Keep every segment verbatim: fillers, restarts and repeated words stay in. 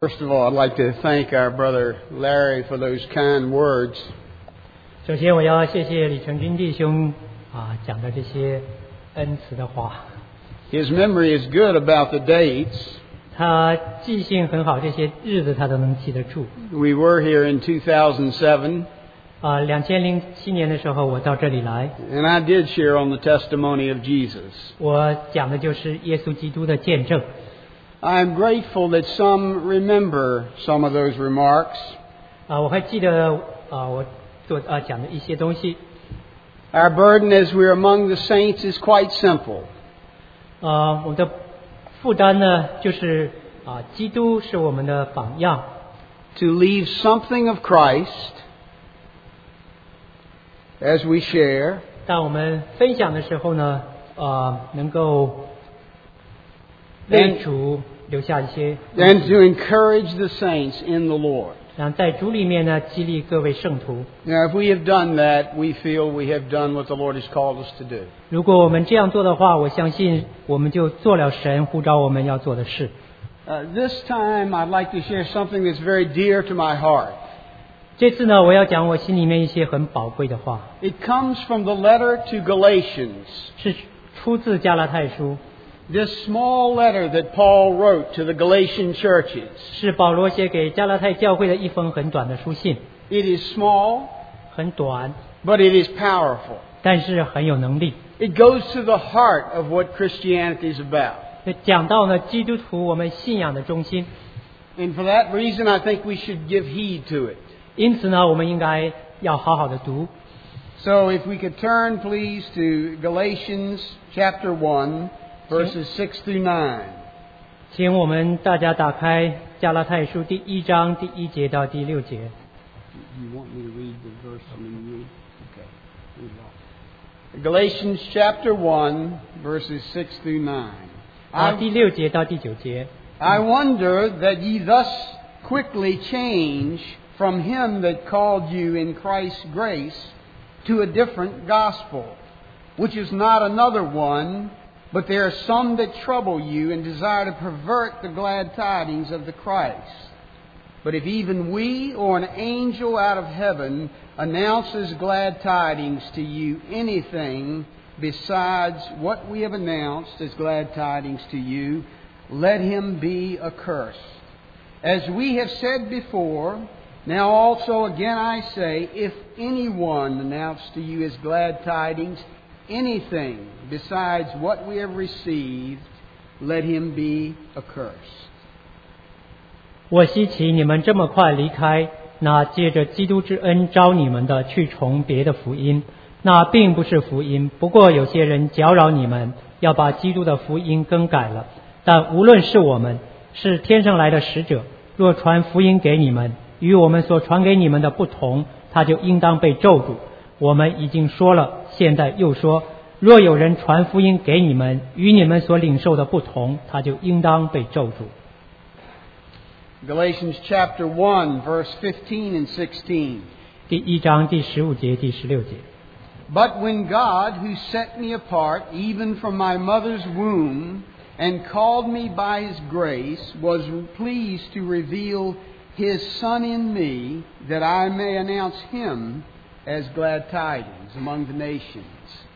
First of all, I'd like to thank our brother Larry for those kind words. 首先，我要谢谢李成军弟兄啊讲的这些恩慈的话。 His memory is good about the dates. 他记性很好，这些日子他都能记得住。 We were here in two thousand seven. 啊，两千零七年的时候，我到这里来。 And I did share on the testimony of Jesus. 我讲的就是耶稣基督的见证。 I am grateful that some remember some of those remarks. 啊，我还记得啊，我做啊讲的一些东西。 Our burden as we're among the saints is quite simple. 啊，我的负担呢，就是啊，基督是我们的榜样。 To leave something of Christ as we share. 当我们分享的时候呢，啊，能够为主留下一些。 And to encourage the saints in the Lord. 然后在主里面呢，激励各位圣徒。 Now, if we have done that, we feel we have done what the Lord has called us to do. 如果我们这样做的话，我相信我们就做了神呼召我们要做的事。 Uh, this time, I'd like to share something that's very dear to my heart. 这次呢，我要讲我心里面一些很宝贵的话。 It comes from the letter to Galatians. 是出自加拉太书。 This small letter that Paul wrote to the Galatian churches. 是保罗写给加拉太教会的一封很短的书信。 It is small, 很短， but it is powerful. 但是很有能力。 It goes to the heart of what Christianity is about. 讲到呢，基督徒我们信仰的中心。 And for that reason, I think we should give heed to it. 因此呢，我们应该要好好的读。 So if we could turn, please, to Galatians chapter one, verses six through nine. 请我们大家打开加拉太书第一章第一节到第六节。 You want me to read the verse? I mean, you, okay. Read it all. Galatians chapter one, verses six through nine. 啊，第六节到第九节。 I wonder that ye thus quickly change from him that called you in Christ's grace to a different gospel, which is not another one, but there are some that trouble you and desire to pervert the glad tidings of the Christ. But if even we or an angel out of heaven announces glad tidings to you anything besides what we have announced as glad tidings to you, let him be accursed. As we have said before, now also again I say, if anyone announce to you as glad tidings anything besides what we have received, let him be accursed. 我希奇你们这么快离开那借着基督之恩招你们的，去从别的福音，那并不是福音。不过有些人搅扰你们，要把基督的福音更改了。但无论是我们，是天上来的使者，若传福音给你们，与我们所传给你们的不同，他就应当被咒诅。我们已经说了，现在又说，若有人传福音给你们，与你们所领受的不同，他就应当被咒诅。 Galatians chapter one, verse fifteen and sixteen. 第一章第十五节、第十六节。 But when God, who set me apart even from my mother's womb, and called me by His grace, was pleased to reveal His Son in me, that I may announce Him as glad tidings among the nations.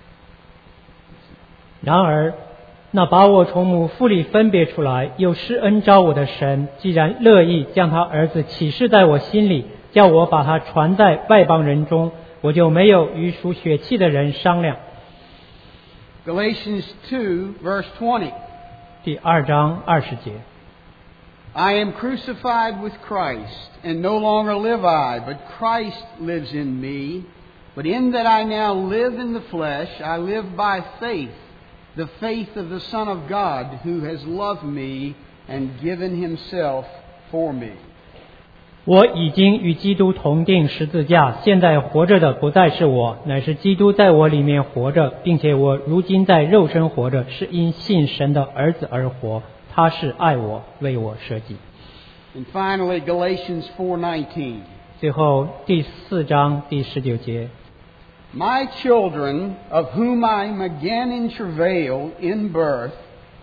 然而，那把我从母腹里分别出来，又施恩召我的神，既然乐意将他儿子启示在我心里，叫我把他传在外邦人中，我就没有与属血气的人商量。 Galatians two, verse twenty. 第二章二十节。 I am crucified with Christ, and no longer live I, but Christ lives in me. But in that I now live in the flesh, I live by faith, the faith of the Son of God, who has loved me and given Himself for me. 我已经与基督同定十字架，现在活着的不再是我，乃是基督在我里面活着，并且我如今在肉身活着，是因信神的儿子而活。他是爱我，为我舍己。 And finally, Galatians four nineteen. 最后第四章第十九节。 My children, of whom I am again in travail in birth,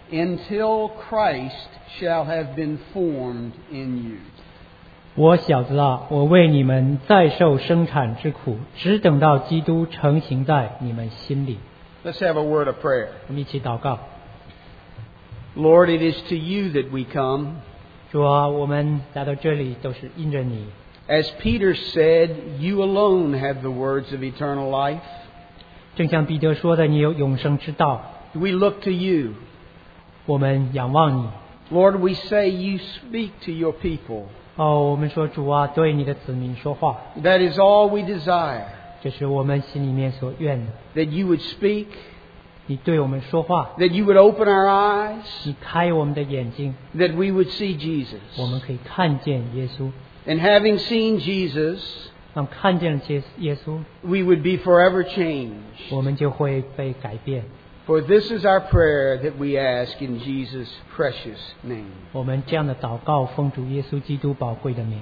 until Christ shall have been formed in you. 我小子啊，我为你们再受生产之苦，只等到基督成形在你们心里。 Let's have a word of prayer. 我们一起祷告。 Lord, it is to you that we come. 主啊，我们来到这里都是因着你。 As Peter said, you alone have the words of eternal life. 正像彼得说的，你有永生之道， We look to you. 我们仰望你。 Lord, we say you speak to your people. 哦，我们说主啊，对你的子民说话， That is all we desire. 这是我们心里面所愿的。 That you would speak, 你对我们说话， that you would open our eyes, 你开我们的眼睛， that we would see Jesus. 我们可以看见耶稣。 And having seen Jesus, 当看见了耶耶稣， we would be forever changed. 我们就会被改变。 For this is our prayer that we ask in Jesus' precious name. 我们这样的祷告，奉主耶稣基督宝贵的名。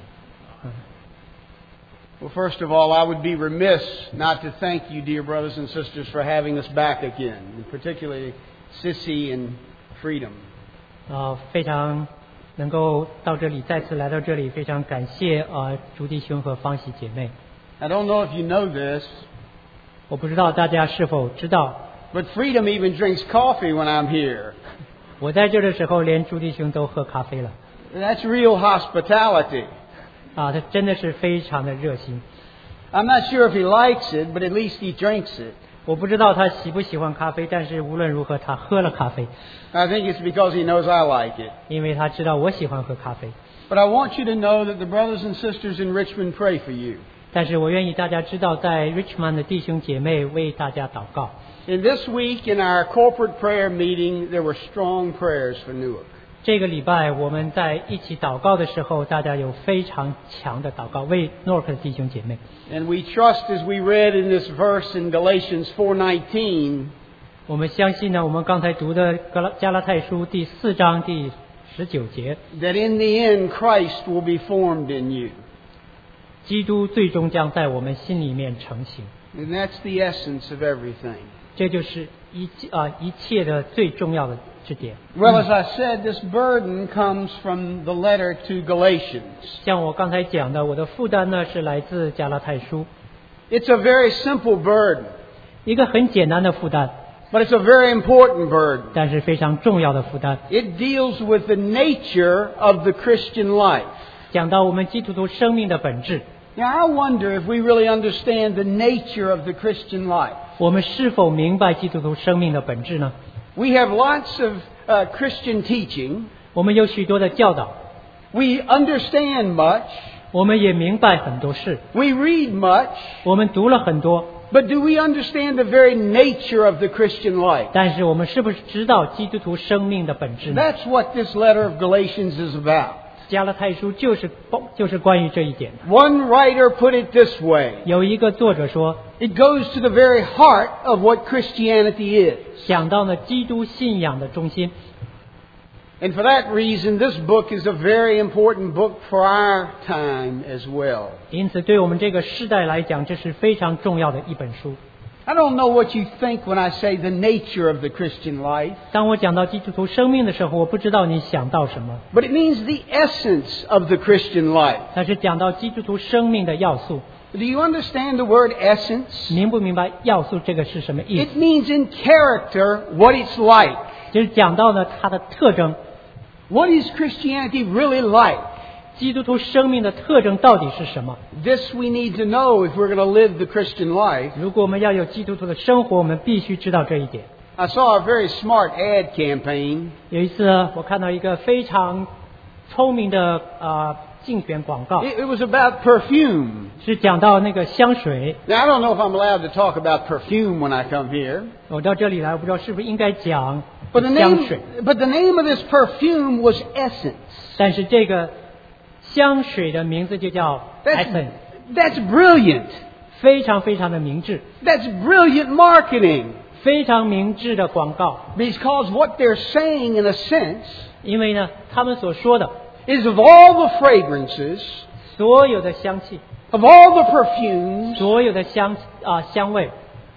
Well, first of all, I would be remiss not to thank you, dear brothers and sisters, for having us back again, and particularly Sissy and Freedom. 啊、非常能够到这里，再次来到这里，非常感谢啊、呃，朱弟兄和方喜姐妹。 I don't know if you know this, 我不知道大家是否知道， but Freedom even drinks coffee when I'm here. 我在这的时候，连朱弟兄都喝咖啡了。 That's real hospitality. 啊，他真的是非常的热心。 I'm not sure if he likes it, but at least he drinks it. 我不知道他喜不喜欢咖啡，但是无论如何，他喝了咖啡， I think it's because he knows I like it. 因为他知道我喜欢喝咖啡。 But I want you to know that the brothers and sisters in Richmond pray for you. 但是我愿意大家知道，在 Richmond 的弟兄姐妹为大家祷告。 In this week, in our corporate prayer meeting, there were strong prayers for Newark. 这个礼拜我们在一起祷告的时候，大家有非常强的祷告，为 Nork 的弟兄姐妹。 And we trust, as we read in this verse in Galatians four nineteen, 我们相信呢，我们刚才读的格拉加拉太书第四章第十九节， that in the end Christ will be formed in you. 基督最终将在我们心里面成型。 And that's the essence of everything. 这就是一啊、一切的最重要的之点。 Well, as I said, this burden comes from the letter to Galatians. 像我刚才讲的，我的负担呢是来自加拉太书， It's a very simple burden, 一个很简单的负担， but it's a very important burden. 但是非常重要的负担。 It deals with the nature of the Christian life. 讲到我们基督徒生命的本质， Now, I wonder if we really understand the nature of the Christian life. 我们是否明白基督徒生命的本质呢？ We have lots of uh, Christian teaching. 我们有许多的教导， We understand much. 我们也明白很多事， We read much. 我们读了很多， But do we understand the very nature of the Christian life? 但是我们是不是知道基督徒生命的本质呢？ That's what this letter of Galatians is about. 加拉太书就是就是关于这一点的。 One writer put it this way. 有一个作者说， It goes to the very heart of what Christianity is. 讲到呢基督信仰的中心， And for that reason, this book is a very important book for our time as well. 因此对我们这个世代来讲，这是非常重要的一本书。 I don't know what you think when I say the nature of the Christian life, 当我讲到基督徒生命的时候，我不知道你想到什么， but it means the essence of the Christian life. 但是讲到基督徒生命的要素， Do you understand the word essence? 明不明白要素这个是什么意 It 思？ means in character what it's like. 就是讲到呢它的特征， What is Christianity really like? 基督徒生命的特征到底是什么？ This we need to know if we're going to live the Christian life. 如果我们要有基督徒的生活，我们必须知道这一点。 I saw a very smart ad campaign. 有一次呢我看到一个非常聪明的啊、竞选广告， It, it was about perfume. 是讲到那个香水。 Now, I don't know if I'm allowed to talk about perfume when I come here. 我到这里来，我不知道是不是应该讲 But the 香 name, 水， but the name of this perfume was Essence. 但是这个香水的名字就叫 That's, Essence， that's brilliant. 非常非常的明智， That's brilliant marketing. 非常明智的广告。 Because what they're saying, in a sense, 因为呢，他们所说的 is of all the fragrances, 所有的香气， of all the perfumes, 所有的香啊、香味，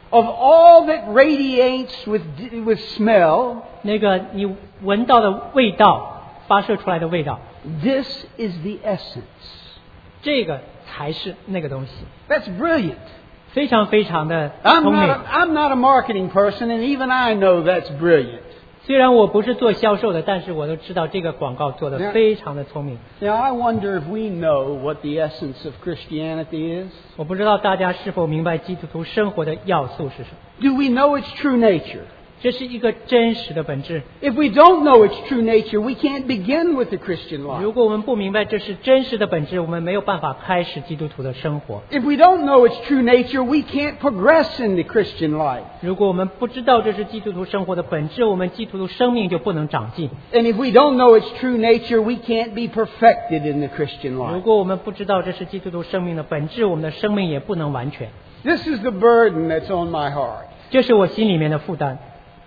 of all that radiates with, with smell, 那个你闻到的味道，发射出来的味道， this is the essence. 这个才是那个东西， That's brilliant. 非常非常的 I'm 聪 not, 明 a,。I'm not a marketing person, and even I know that's brilliant. 虽然我不是做销售的，但是我都知道这个广告做得非常的聪明。 Now, I wonder if we know what the essence of Christianity is. 我不知道大家是否明白基督徒生活的要素是什么？ Do we know its true nature? 这是一个真实的本质。 If we don't know its true nature, we can't begin with the Christian 如 life. 果我们不明白这是真实的本质，我们没有办法开始基督徒的生活。 If we don't know its true nature, we can't progress in the Christian life. 如果我们不知道这是基督徒生活的本质，我们基督徒生命就不能长进。 And if we don't know its true nature, we can't be perfected in the Christian 如 life. 果我们不知道这是基督徒生命的本质，我们的生命也不能完全。 This is the burden that's on my heart. 这是我心里面的负担。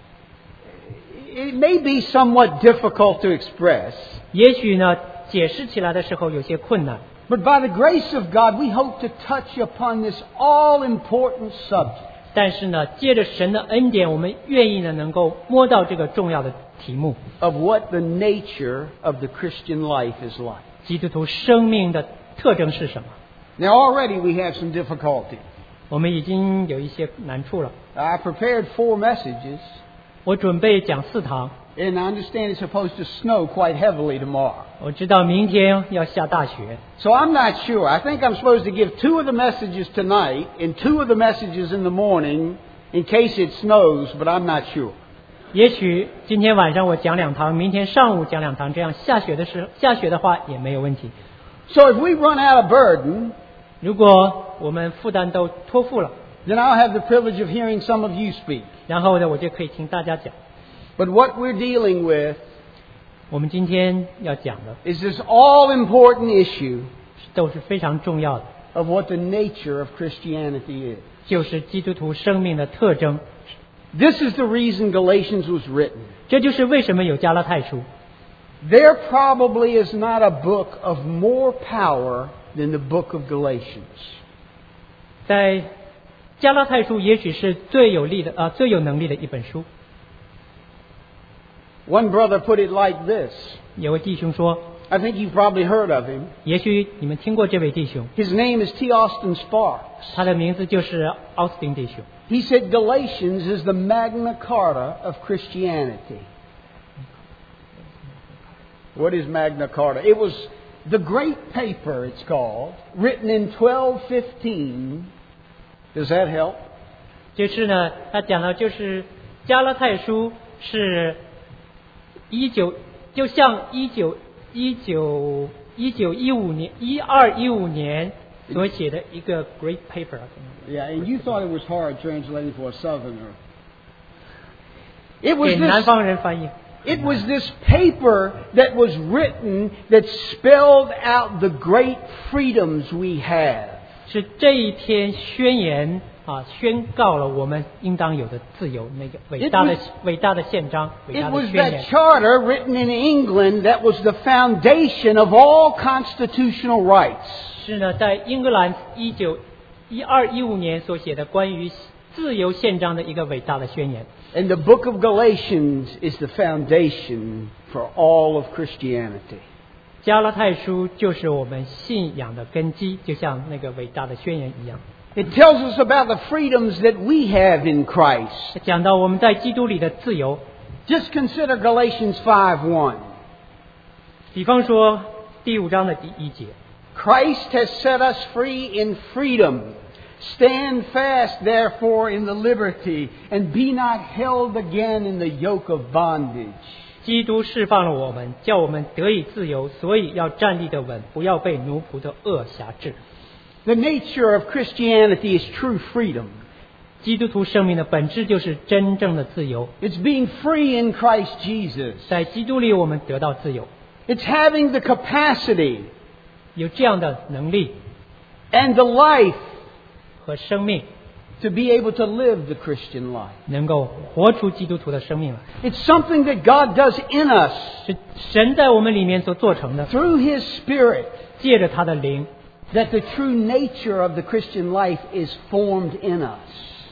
It may be somewhat difficult to express, 也许呢，解释起来的时候有些困难， but by the grace of God, we hope to touch upon this all-important subject 但是呢，借着神的恩典，我们愿意呢能够摸到这个重要的题目： of what the nature of the Christian life is like. 基督徒生命的特征是什么？ Now, already we have some difficulty. 我们已经有一些难处了。 I prepared four messages, 我准备讲四堂， and I understand it's supposed to snow quite heavily tomorrow. 我知道明天要下大雪， So I'm not sure. I think I'm supposed to give two of the messages tonight and two of the messages in the morning in case it snows, but I'm not sure. 也许今天晚上我讲两堂，明天上午讲两堂，这样下雪的时候下雪的话也没有问题。 So if we run out of burden, 如果我们负担都托付了， then I'll have the privilege of hearing some of you speak. 然后呢，我就可以听大家讲。 But what we're dealing with 我们今天要讲的 is this all-important issue 都是非常重要的， of what the nature of Christianity is. 就是基督徒生命的特征。 This is the reason Galatians was written. 这就是为什么有加拉太书。 There probably is not a book of more power than the book of Galatians. 在加拉太书也许是最有力的啊、呃，最有能力的一本书。 One brother put it like this. 有位弟兄说， I think you've probably heard of him. 也许你们听过这位弟兄， His name is T. Austin Sparks. 他的名字就是奥斯汀弟兄。 He said Galatians is the Magna Carta of Christianity. What is Magna Carta? It was the great paper, it's called, written in twelve fifteen. Does that help? 就是呢，他讲到就是加拉太书是一九，就像一九一九一九一五年一二一五年所写的一个 great paper。 Yeah, and you thought it was hard translating for a Southerner. It was 给南 this, 方人翻译。 it was this paper that was written that spelled out the great freedoms we have. 是这一篇宣言啊，宣告了我们应当有的自由，那个伟大的 It was- 伟大的宪章，伟 It 大的 was 宣 that 言。 charter written in England that was the foundation of all constitutional rights. 是呢，在英格兰一九一二一五年所写的关于自由宪章的一个伟大的宣言。 And the book of Galatians is the foundation for all of Christianity. 加拉太书就是我们信仰的根基，就像那个伟大的宣言一样。 It tells us about the freedoms that we have in Christ. 讲到我们在基督里的自由， Just consider Galatians five one. 比方说第五章的第一节， Christ has set us free in freedom. Stand fast, therefore, in the liberty, and be not held again in the yoke of bondage. 基督释放了我们，叫我们得以自由，所以要站立得稳，不要被奴仆的恶辖制。 The nature of Christianity is true freedom. 基督徒生命的本质就是真正的自由， It's being free in Christ Jesus. 在基督里我们得到自由， It's having the capacity 有这样的能力 and the life 和生命， to be able to live the Christian life. 能够活出基督徒的生命来。 It's something that God does in us 是神在我们里面所做成的， through His Spirit, 借着他的灵， that the true nature of the Christian life is formed in us.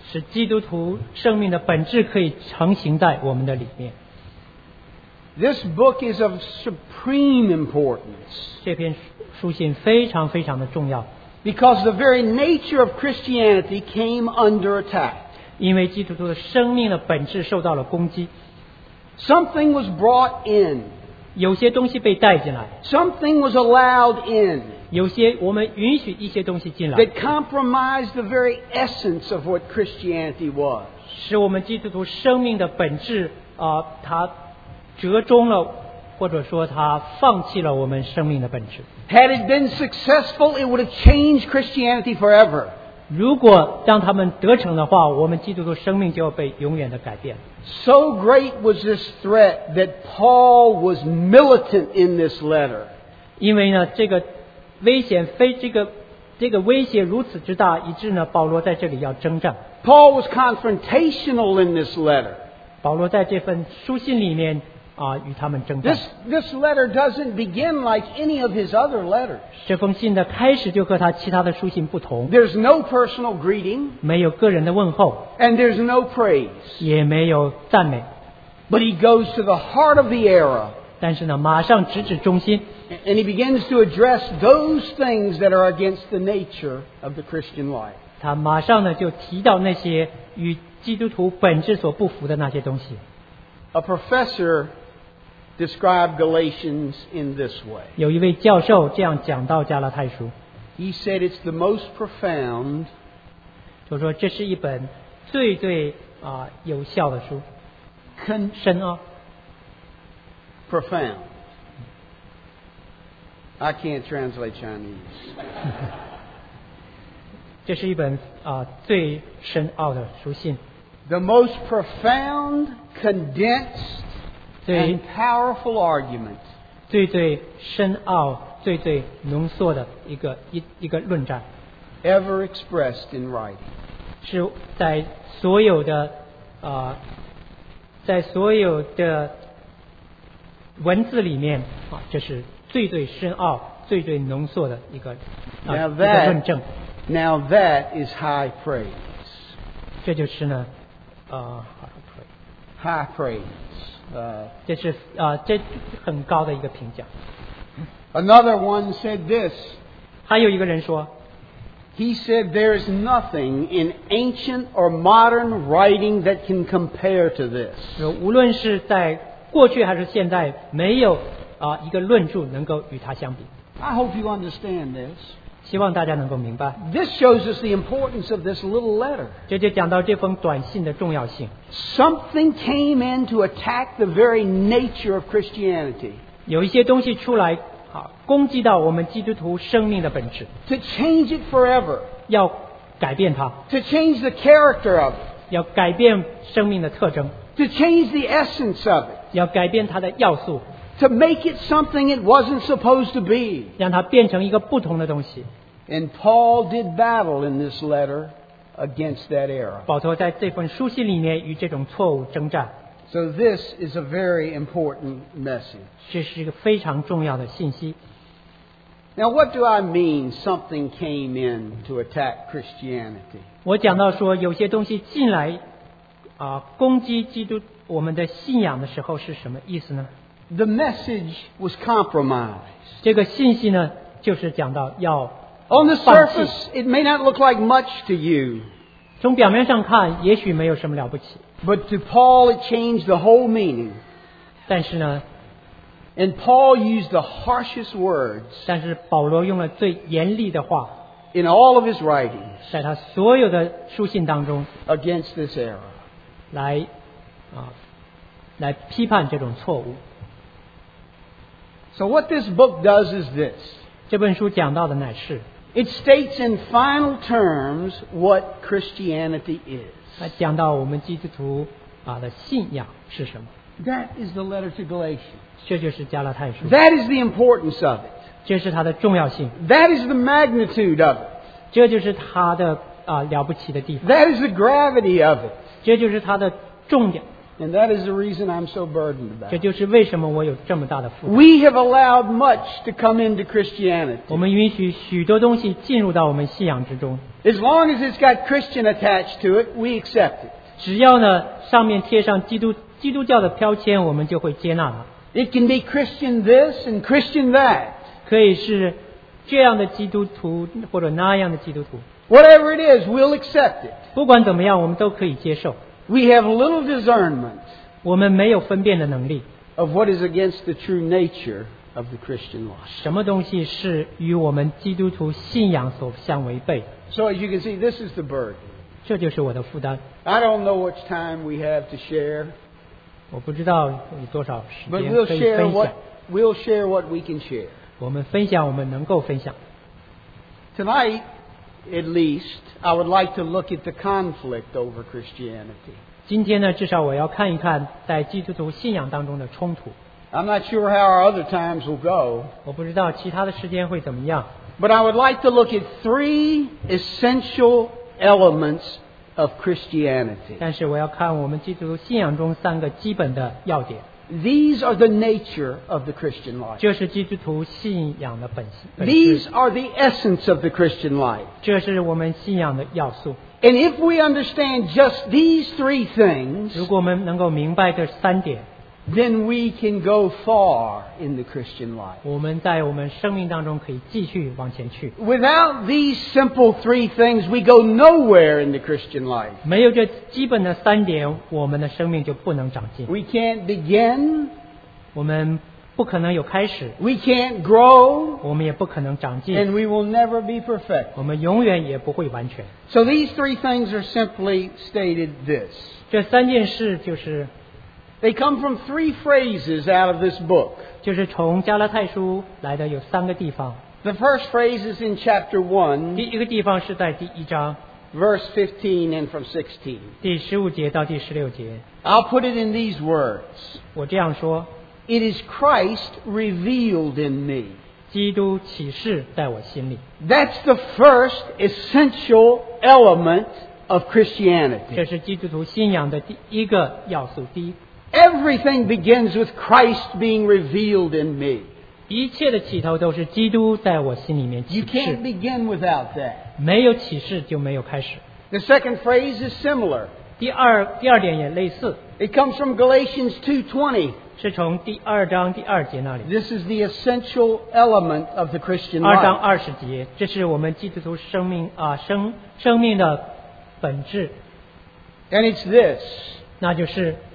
使基督徒生命的本质可以成型在我们的里面。 This book is of supreme importance 这篇书信非常非常的重要， because the very nature of Christianity came under attack. 因为基督徒的生命的本质受到了攻击。 Something was brought in. 有些东西被带进来， Something was allowed in 有些我们允许一些东西进来， that compromised the very essence of what Christianity was. 使我们基督徒生命的本质啊、呃，它折中了，或者说它放弃了我们生命的本质。 Had it been successful, it would have changed Christianity forever. 如果让他们得逞的话，我们基督徒生命就要被永远的改变。 So great was this threat that Paul was militant in this letter. 因为呢，这个危险非这个这个威胁如此之大，以致呢，保罗在这里要征战。 Paul was confrontational in this letter. 保罗在这份书信里面啊，与他们征战。 This, this letter doesn't begin like any of his other letters. 这封信的开始就和他其他的书信不同， There's no personal greeting, 没有个人的问候， and there's no praise. 也没有赞美， But he goes to the heart of the error, 但是呢，马上直指中心， and he begins to address those things that are against the nature of the Christian life. 他马上呢就提到那些与基督徒本质所不符的那些东西。 A professor described Galatians in this way. 有一位教授这样讲到加拉太书， He said it's the most profound, 就说这是一本最最啊、有效的书， con- 深奥。 profound. I can't translate Chinese. 这是一本啊、最深奥的书信， The most profound, condensed, 最 and powerful argument 最最深奥、最最浓缩的一个一一个论战， ever expressed in writing. 是在所有的啊、在所有的文字里面啊，这是最最深奥、最最浓缩的一个啊、 Now 一个论证。 that, now that is high praise. 这就是呢，呃， High praise. Uh, 这是啊、这很高的一个评价。 another one said this. 还有一个人说， He said there is nothing in ancient or modern writing that can compare to this. 说无论是在过去还是现在，没有啊、一个论著能够与它相比。 I hope you understand this. 希望大家能够明白， This shows us the importance of this little letter. 这就讲到这封短信的重要性。 Something came in to attack the very nature of Christianity, 有一些东西出来，啊，攻击到我们基督徒生命的本质， to change it forever, 要改变它， to change the character of it, 要改变生命的特征， to change the essence of it, 要改变它的要素， to make it something it wasn't supposed to be. 让它变成一个不同的东西。 And Paul did battle in this letter against that error. 保罗在这封书信里面与这种错误征战， So this is a very important message. 这是一个非常重要的信息。 Now, what do I mean something came in to attack Christianity? 我讲到说，有些东西进来啊、攻击基督我们的信仰的时候是什么意思呢？ The message was compromised. 这个信息呢，就是讲到要 On the 放弃。 surface, it may not look like much to you, 从表面上看，也许没有什么了不起， but to Paul it changed the whole meaning. 但是呢， And Paul used the harshest words 但是保罗用了最严厉的话， in all of his writings 在他所有的书信当中 against this error. 来啊、来批判这种错误。 So what this book does is this. 这本书讲到的乃是， It states in final terms what Christianity is. 它讲到我们基督徒啊的信仰是什么。 That is the letter to Galatians. 这就是加拉太书， That is the importance of it. 这是它的重要性， That is the magnitude of it. 这就是它的啊、了不起的地方， That is the gravity of it. 这就是它的重点 And that is the reason I'm so burdened about 这 it. 就是为什么我有这么大的负担。 We have allowed much to come into Christianity. 我们允许许多东西进入到我们信仰之中， As long as it's got Christian attached to it, we accept it. 只要呢上面贴上基督基督教的标签，我们就会接纳它。 It can be Christian this and Christian that. 可以是这样的基督徒，或者那样的基督徒， Whatever it is, we'll accept it. 不管怎么样，我们都可以接受。 We have little discernment 我们没有分辨的能力， of what is against the true nature of the Christian life. 什么东西是与我们基督徒信仰所相违背。 So as you can see, this is the burden. 这就是我的负担。 I don't know which time we have to share, 我不知道有多少时 but 间 we'll 可以 share 分 what 享， we'll share what we can share. 我们分享我们能够分享。 Tonight, at least, I would like to look at the conflict over Christianity. 今天呢，至少我要看一看在基督徒信仰当中的冲突。 I'm not sure how our other times will go, 我不知道其他的时间会怎么样， but I would like to look at three essential elements of Christianity. 但是我要看我们基督徒信仰中三个基本的要点， These are the nature of the Christian life. 这是基督徒信仰的本本 These 质， are the essence of the Christian life. 这是我们信仰的要素。 And if we understand just these three things, 如果我们能够明白这三点， then we can go far in the Christian life. 我们在我们生命当中可以继续往前去。 Without these simple three things, we go nowhere in the Christian life. 没有这基本的三点，我们的生命就不能长进。 We can't begin, 我们不可能有开始， we can't grow, 我们也不可能长进， and we will never be perfect. 我们永远也不会完全。 So these three things are simply stated this. 这三件事就是 They come from three phrases out of this book. 就是从加拉太书来的，有三个地方。 The first phrase is in chapter 第 one, 一个地方是在第一章 verse fifteen and from sixteen. 第十五节到第十六节。 I'll put it in these words. 我这样说： It is Christ revealed in me. 基督启示在我心里。 That's the first essential element of 这 Christianity. 是基督徒信仰的第一个要素。第一， Everything begins with Christ being revealed in me. 一切的起头都是基督在我心里面 You 启 can't 示， begin without that. 没有启示就没有开始。 The second phrase is similar. 第二第二点也类似， It comes from Galatians two twenty. 是从第二章第二节那里。 This is the essential element of the Christian 二章 life. 二十节，这是我们基督徒生命啊生生命的本质， And it's this. 那就是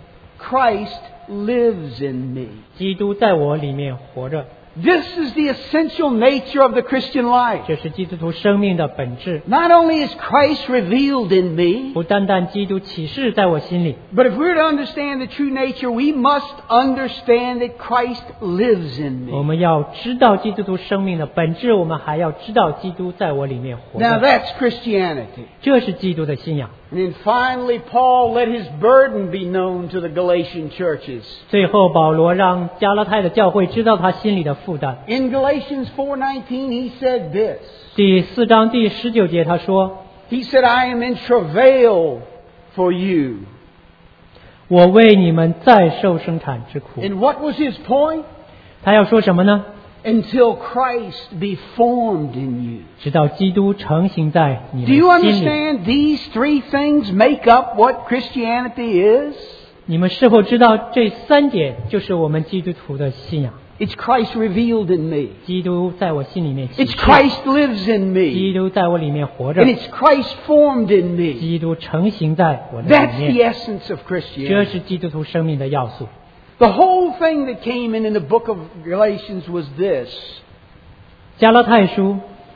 Christ lives in me. 基督在我里面活着， This is the essential nature of the Christian life. 这是基督徒生命的本质。 Not only is Christ revealed in me, 不单单基督启示在我心里， but if we're to understand the true nature, we must understand that Christ lives in 我 me. 们要知道基督徒生命的本质，我们还要知道基督在我里面活 Now 着。 that's Christianity. 这是基督的信仰。 And then finally, Paul let his burden be known to the Galatian churches. 最后，保罗让加拉太的教会知道他心里的负担。 In Galatians four nineteen, he said this. 第四章第十九节他说 He said, I am in travail for you. 我为你们再受生产之苦。 And what was his point? 他要说什么呢？ Until Christ be formed in you. 直到基督成型在你 Do you 们心里。 understand these three things make up what Christianity is? 你们是否知道这三点就是我们基督徒的信仰？ It's Christ revealed in me. 基督在我心里面启 It's 示， Christ lives in 基 me. 督在我里面活着 And，it's Christ formed in me. 基督成型在我的 That's 里 the 面。 essence of 这 Christianity. 是基督徒生命的要素。 The whole thing that came in in the book of Galatians was this. 加拉太书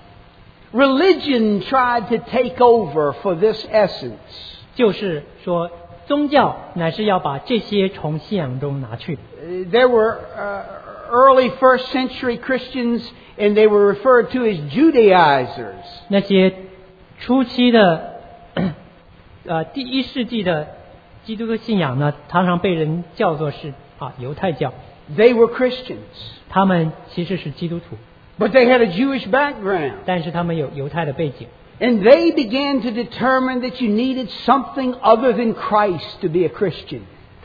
Religion tried to take over for this essence. 就是说，宗教乃是要把这些从信仰中拿去。 Uh, There were uh, early first century Christians, and they were referred to as Judaizers. 那些初期的呃第一世纪的基督的信仰呢，常常被人叫做是啊犹太教， They were Christians, 他们其实是基督徒， but they had a Jewish background. 但是他们有犹太的背景。 And they began to determine that you needed something other than Christ to be a Christian.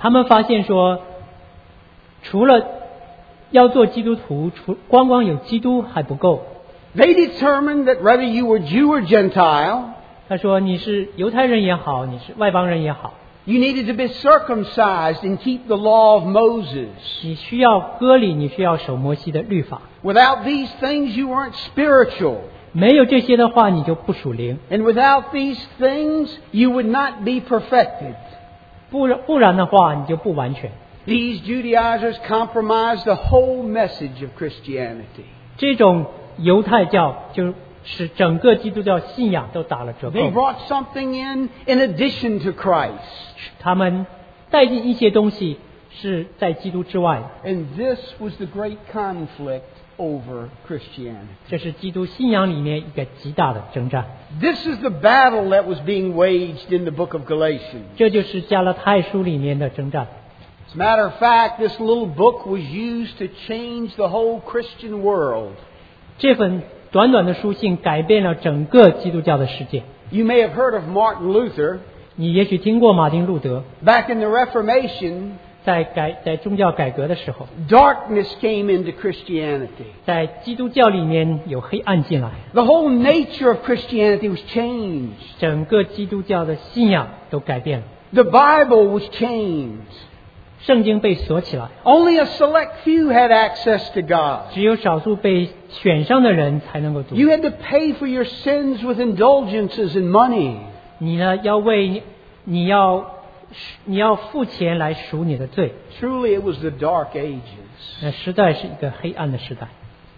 他们发现说，除了要做基督徒，除光光有基督还不够。 They determined that whether you were Jew or Gentile, 他说你是犹太人也好，你是外邦人也好， you needed to be circumcised and keep the law of Moses. 你需要割礼，你需要守摩西的律法。 Without these things, you weren't spiritual. 没有这些的话，你就不属灵。 And without these things, you would not be perfected. 不然不然的话，你就不完全。 These Judaizers compromised the whole message of Christianity. 这种犹太教就使整个基督教信仰都打了折扣。 They brought something in in addition to Christ. 他们带进一些东西是在基督之外的。 And this was the great conflict over Christianity. 这是基督信仰里面一个极大的征战。 This is the battle that was being waged in the book of Galatians. 这就是加拉太书里面的征战。 As a matter of fact, this little book was used to change the whole Christian world. 这份短短的书信改变了整个基督教的世界。 You may have heard of Martin Luther. 你也许听过马丁路德， Back in the Reformation, 在改在宗教改革的时候， darkness came into Christianity. 在基督教里面有黑暗进来， The whole nature of Christianity was changed. 整个基督教的信仰都改变了， The Bible was changed. 圣经被锁起来， Only a select few had access to God. 只有少数被选上的人才能够读。 You had to pay for your sins with indulgences and money. 你呢，要为你要你要付钱来赎你的罪。 Truly, it was the dark ages. 那实在是一个黑暗的时代。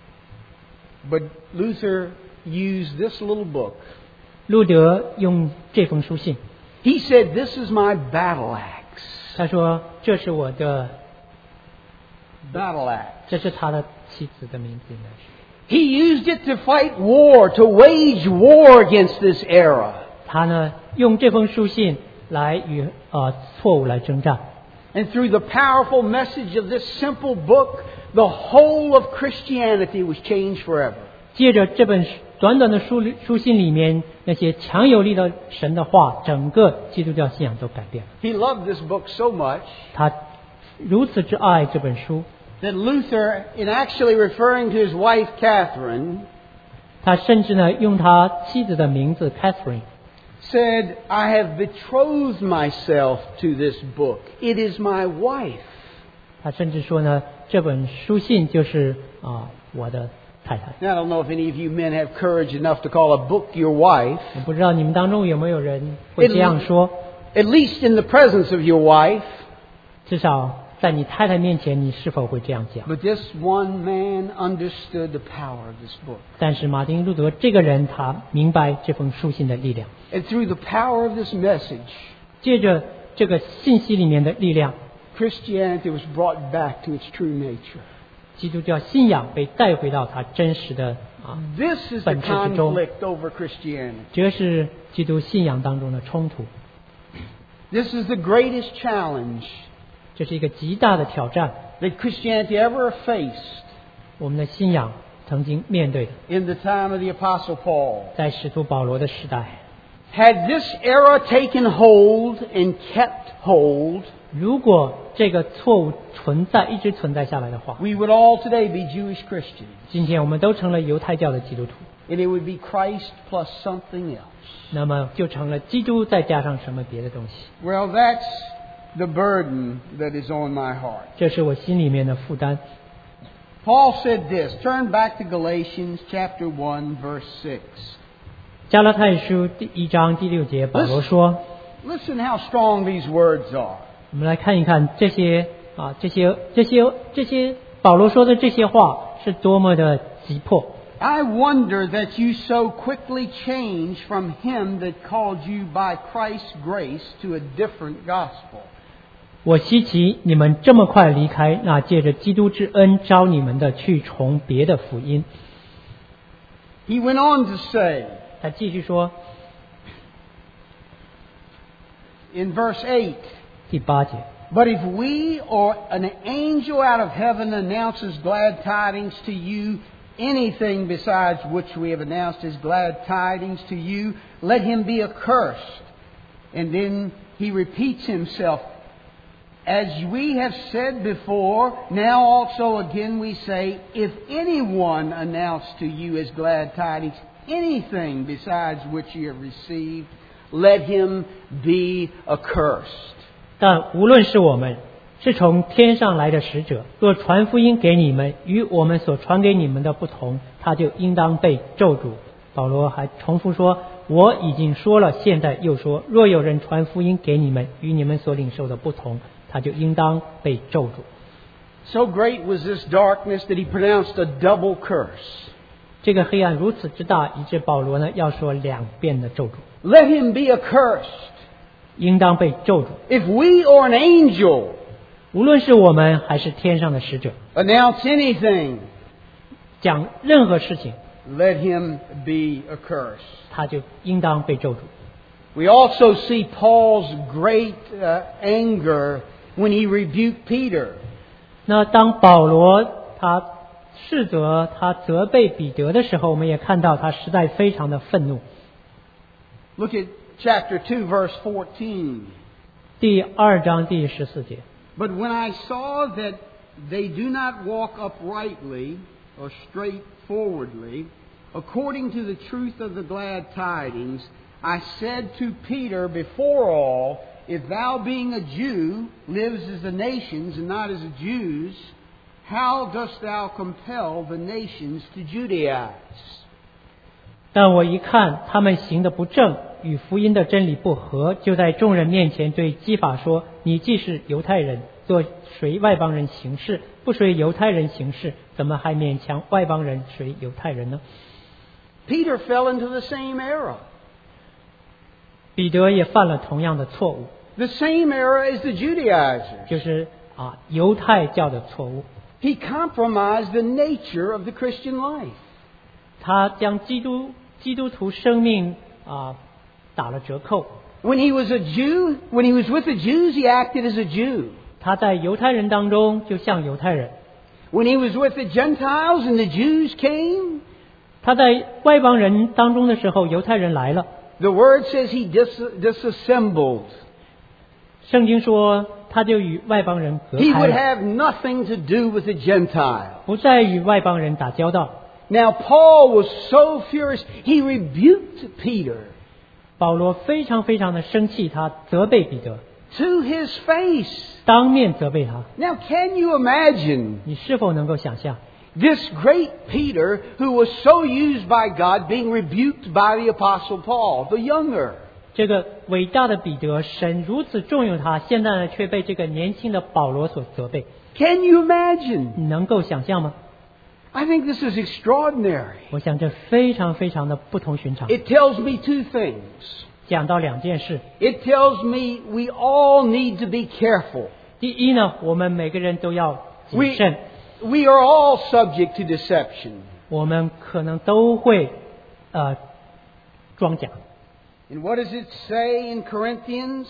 But Luther used this little book. 路德用这封书信， He said, "This is my battle axe." 他说：“这是我的， Battle axe. 这是他的妻子的名字应该是。 He used it to fight war, to wage war against this error. 他呢，用这封书信来与呃错误来征战。 And through the powerful message of this simple book, the whole of Christianity was changed forever. 借着这本短短的书书信里面那些强有力的神的话，整个基督教信仰都改变了。 He loved this book so much 他如此之爱这本书， that Luther, in actually referring to his wife Catherine, 他甚至呢用他妻子的名字 Catherine， said, "I have betrothed myself to this book. It is my wife." 他甚至说呢，这本书信就是啊、我的太太。 Now, I don't know if any of you men have courage enough to call a book your wife. 我不知道你们当中有没有人会这样说， At least in the presence of your wife. 至少在你太太面前，你是否会这样讲？ But this one man understood the power of this book. 但是马丁路德这个人，他明白这封书信的力量， And through the power of this message, 借着这个信息里面的力量， Christianity was brought back to its true nature. 基督教信仰被带回到它真实的啊， This is the 本质之中。 conflict over Christianity. 这是基督信仰当中的冲突， This is the greatest challenge 这是一个极大的挑战， that Christianity ever faced 我们的信仰曾经面对的， in the time of the Apostle Paul. 在使徒保罗的时代。 Had this error taken hold and kept hold, 如果这个错误存在，一直存在下来的话， we would all today be Jewish Christians. 今天我们都成了犹太教的基督徒， And it would be Christ plus something else. 那么就成了基督再加上什么别的东西。 Well, that's the burden that is on my heart. 这是我心里面的负担。 Paul said this. Turn back to Galatians chapter one, verse six. 加拉太书第一章第六节，保罗说：“ Listen how strong these words are. 我们来看一看这些啊，这些这些这些保罗说的这些话是多么的急迫。 I wonder that you so quickly change from him that called you by Christ's grace to a different gospel. 我稀奇你们这么快离开那借着基督之恩招你们的，去从别的福音。” He went on to say, 他继续说， in verse eight, 第八节。 "But if we or an angel out of heaven announces glad tidings to you, anything besides which we have announced his glad tidings to you, let him be accursed." And then he repeats himself As we have said before, now also again we say, if anyone announce to you as glad tidings anything besides which you have received, let him be accursed. 但无论是我们是从天上来的使者，若传福音给你们与我们所传给你们的不同，他就应当被咒诅。保罗还重复说，我已经说了，现在又说，若有人传福音给你们与你们所领受的不同，他就应当被咒诅。 So great was this darkness that he pronounced a double curse. 这个黑暗如此之大，以致保罗呢要说两遍的咒诅， Let him be accursed. 应当被咒诅。 If we or an angel 无论是我们还是天上的使者， announce anything, 讲任何事情， let him be accursed. 他就应当被咒诅。 We also see Paul's great uh, anger when he rebuked Peter. 那当保罗他斥责他责备彼得的时候，我们也看到他实在非常的愤怒。 Look at chapter two, verse fourteen. 第二章第十四节。 But when I saw that they do not walk uprightly or straightforwardly, according to the truth of the glad tidings, I said to Peter before all, if thou being a Jew lives as the nations and not as the Jews, how dost thou compel the nations to Judaize? 但我一看他们行的不正，与福音的真理不合，就在众人面前对基法说：你既是犹太人，做随外邦人行事，不随犹太人行事，怎么还勉强外邦人随犹太人呢？ Peter fell into the same error. 彼得也犯了同样的错误， The same error as the Judaizers. 就是啊犹太教的错误。 He compromised the nature of the Christian life. 他将基督基督徒生命啊打了折扣。 When he was a Jew, when he was with the Jews, he acted as a Jew. 他在犹太人当中就像犹太人， When he was with the Gentiles and the Jews came, 他在外邦人当中的时候，犹太人来了， the word says he dis- disassembled. 圣经说他就与外邦人隔 He 开 would 了， have nothing to do with the Gentile. 不再与外邦人打交道。 Now Paul was so furious, he rebuked Peter 保罗非常非常的生气，他责备彼得， to his face. 当面责备他。 Now can you imagine 你是否能够想象， this great Peter who was so used by God being rebuked by the Apostle Paul, the younger? 这个伟大的彼得，神如此重用他，现在呢却被这个年轻的保罗所责备， Can you imagine? 你能够想象吗？ I think this is extraordinary. 我想这非常非常的不同寻常。 It tells me two things. 讲到两件事， It tells me we all need to be careful. 第一呢，我们每个人都要谨 We, 慎， we are all subject to deception. 我们可能都会呃装假。 And what does it say in Corinthians?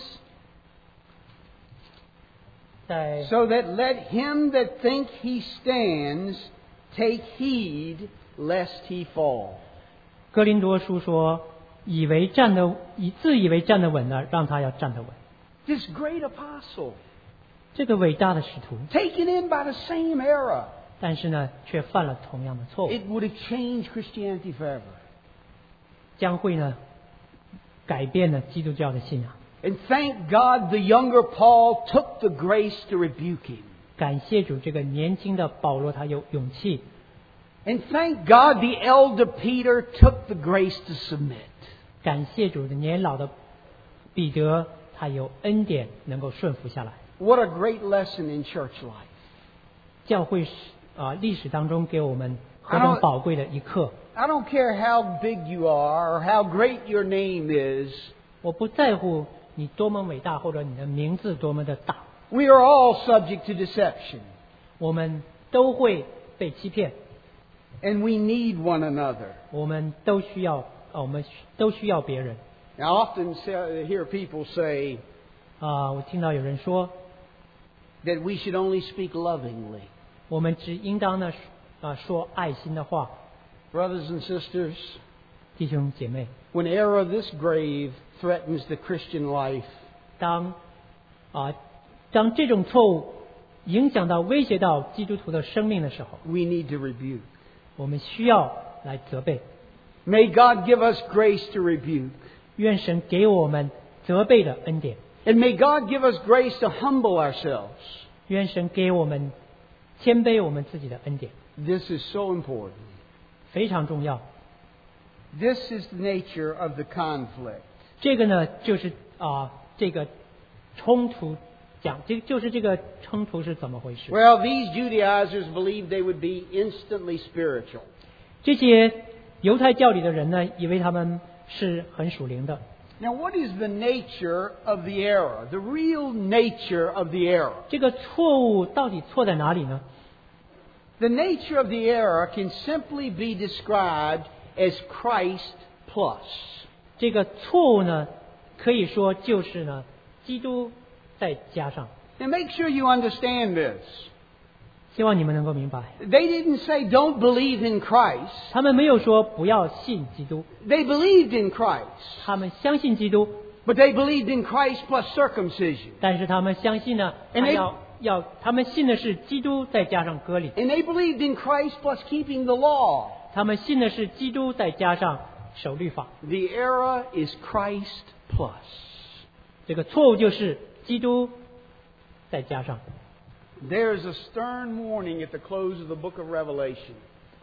在 So that let him that think he stands take heed lest he fall. 哥林多书说，以为站得以自以为站得稳的，让他要站得稳。 This great apostle, 这个伟大的使徒， taken in by the same error, 但是呢，却犯了同样的错误， it would have changed Christianity forever. 将会呢改变了基督教的信仰。 And thank God the younger Paul took the grace to rebuke him. 感谢主，这个年轻的保罗他有勇气， And thank God the elder Peter took the grace to submit. 感谢主的年老的彼得他有恩典能够顺服下来。 What a great lesson in church life. 教会啊历史当中给我们何等宝贵的一课。 I don't care how big you are or how great your name is. 我不在乎你多么伟大，或者你的名字多么的大， We are all subject to deception. 我们都会被欺骗， And we need one another. 我们都需要啊，我们都需要别人 Now, I often say- hear people say 啊。我听到有人说， that we should only speak lovingly. 我们只应当呢啊说爱心的话。 Brothers and sisters, 弟兄姐妹， when error this grave threatens the Christian life, 当啊当这种错误影响到、威胁到基督徒的生命的时候， we need to rebuke. 我们需要来责备。 May God give us grace to rebuke. 愿神给我们责备的恩典， And may God give us grace to humble ourselves. 愿神给我们谦卑我们自己的恩典， This is so important. 非常重要。 This is the nature of the conflict. 这个呢，就是啊、这个冲突讲，这就是这个冲突是怎么回事？ Well, these Judaizers believed they would be instantly spiritual. 这些犹太教里的人呢，以为他们是很属灵的。 Now, what is the nature of the error? The real nature of the error? 这个错误到底错在哪里呢？ The nature of the error can simply be described as Christ plus. 这个错误呢，可以说就是呢，基督再加上。 And make sure you understand this. 希望你们能够明白， They didn't say don't believe in Christ. 他们没有说不要信基督， They believed in Christ. 他们相信基督， But they believed in Christ plus circumcision. 但是他们相信呢， And 他 they- 要要他们信的是基督再加上割礼， And they believed in Christ plus keeping the law. 他们信的是基督再加上守律法。 The error is Christ plus. 这个错误就是基督再加上。 There's a stern warning at the close of the book of Revelation.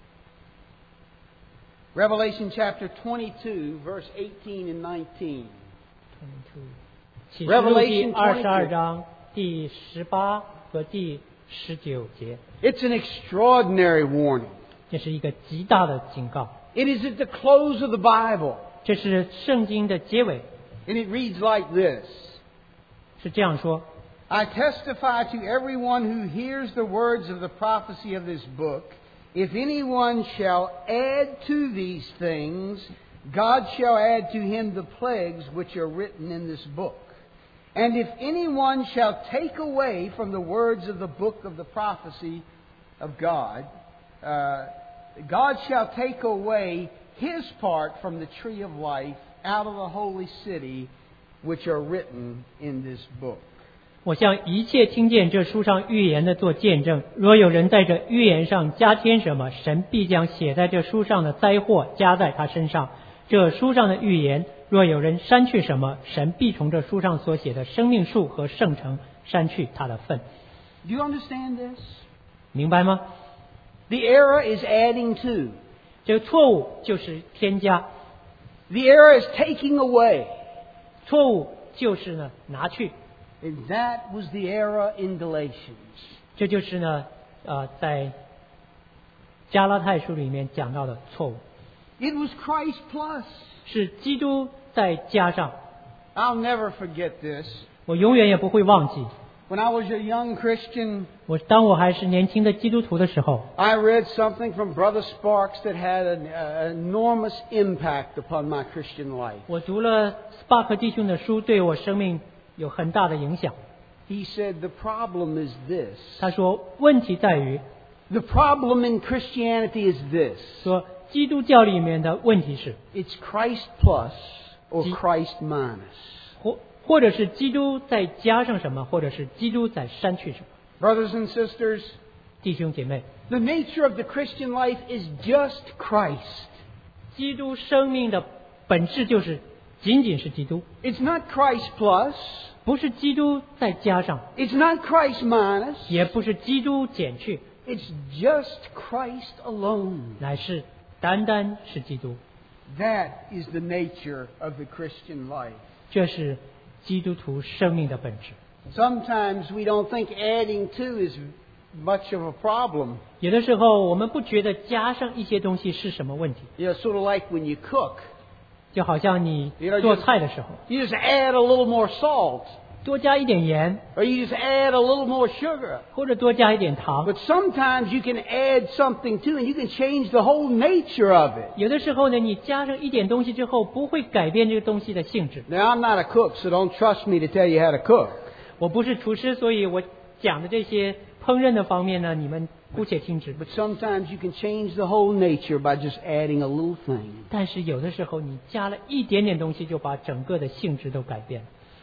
Revelation chapter twenty-two, verse eighteen and nineteen. 启示录第 Revelation 二十二章第十八和第十九节， It's an extraordinary warning. 这是一个极大的警告。 It is at the close of the Bible. 这是圣经的结尾， And it reads like this. 是这样说： I testify to everyone who hears the words of the prophecy of this book, if anyone shall add to these things, God shall add to him the plagues which are written in this book. And if anyone shall take away from the words of the book of the prophecy of God, uh, God shall take away his part from the tree of life out of the holy city, which are written in this book. 我向一切听见这书上预言的做见证，若有人在这预言上加添什么，神必将写在这书上的灾祸加在他身上。这书上的预言，若有人删去什么，神必从这书上所写的生命树和圣城删去他的份。 Do you understand this? 明白吗？ The error is adding to. 这个错误就是添加， The error is taking away. 错误就是呢拿去， And that was the error in Galatians. 这就是呢呃在加拉太书里面讲到的错误， It was Christ plus. 是基督再加上。 I'll never forget this. 我永远也不会忘记， When I was a young Christian, 我当我还是年轻的基督徒的时候， I read something from Brother Sparks that had an uh, enormous impact upon my Christian life. 我读了斯巴克弟兄的书，对我生命有很大的影响。 He said, the problem is this. 他说，问题在于 The problem in Christianity is this. 说基督教里面的问题是， It's Christ plus or G- Christ minus. 或或者是基督再加上什么，或者是基督再删去什么。 Brothers and sisters, 弟兄姐妹， the nature of the Christian life is just Christ. 基督生命的本质就是仅仅是基督， It's not Christ plus. 不是基督再加上， It's not Christ minus. 也不是基督减去， It's just Christ alone. 乃是单单是基督。 That is the nature of the Christian life. 这是基督徒生命的本质。 Sometimes we don't think adding to is much of a problem. 有的时候我们不觉得加上一些东西是什么问题， You know, sort of like when you cook. 就好像你 You know, 做 just- 菜的时候， You just add a little more salt. 多加一点盐， Or you just add a little more sugar. 或者多加一点糖。 But sometimes you can add something too and you can change the whole nature of it. 有的时候呢，你加上一点东西之后，不会改变这个东西的性质。 Now, I'm not a cook, so don't trust me to tell you how to cook. 我不是厨师，所以我讲的这些烹饪的方面呢，你们姑且听之。 But sometimes you can change the whole nature by just adding a little thing. 但是有的时候，你加了一点点东西，就把整个的性质都改变了。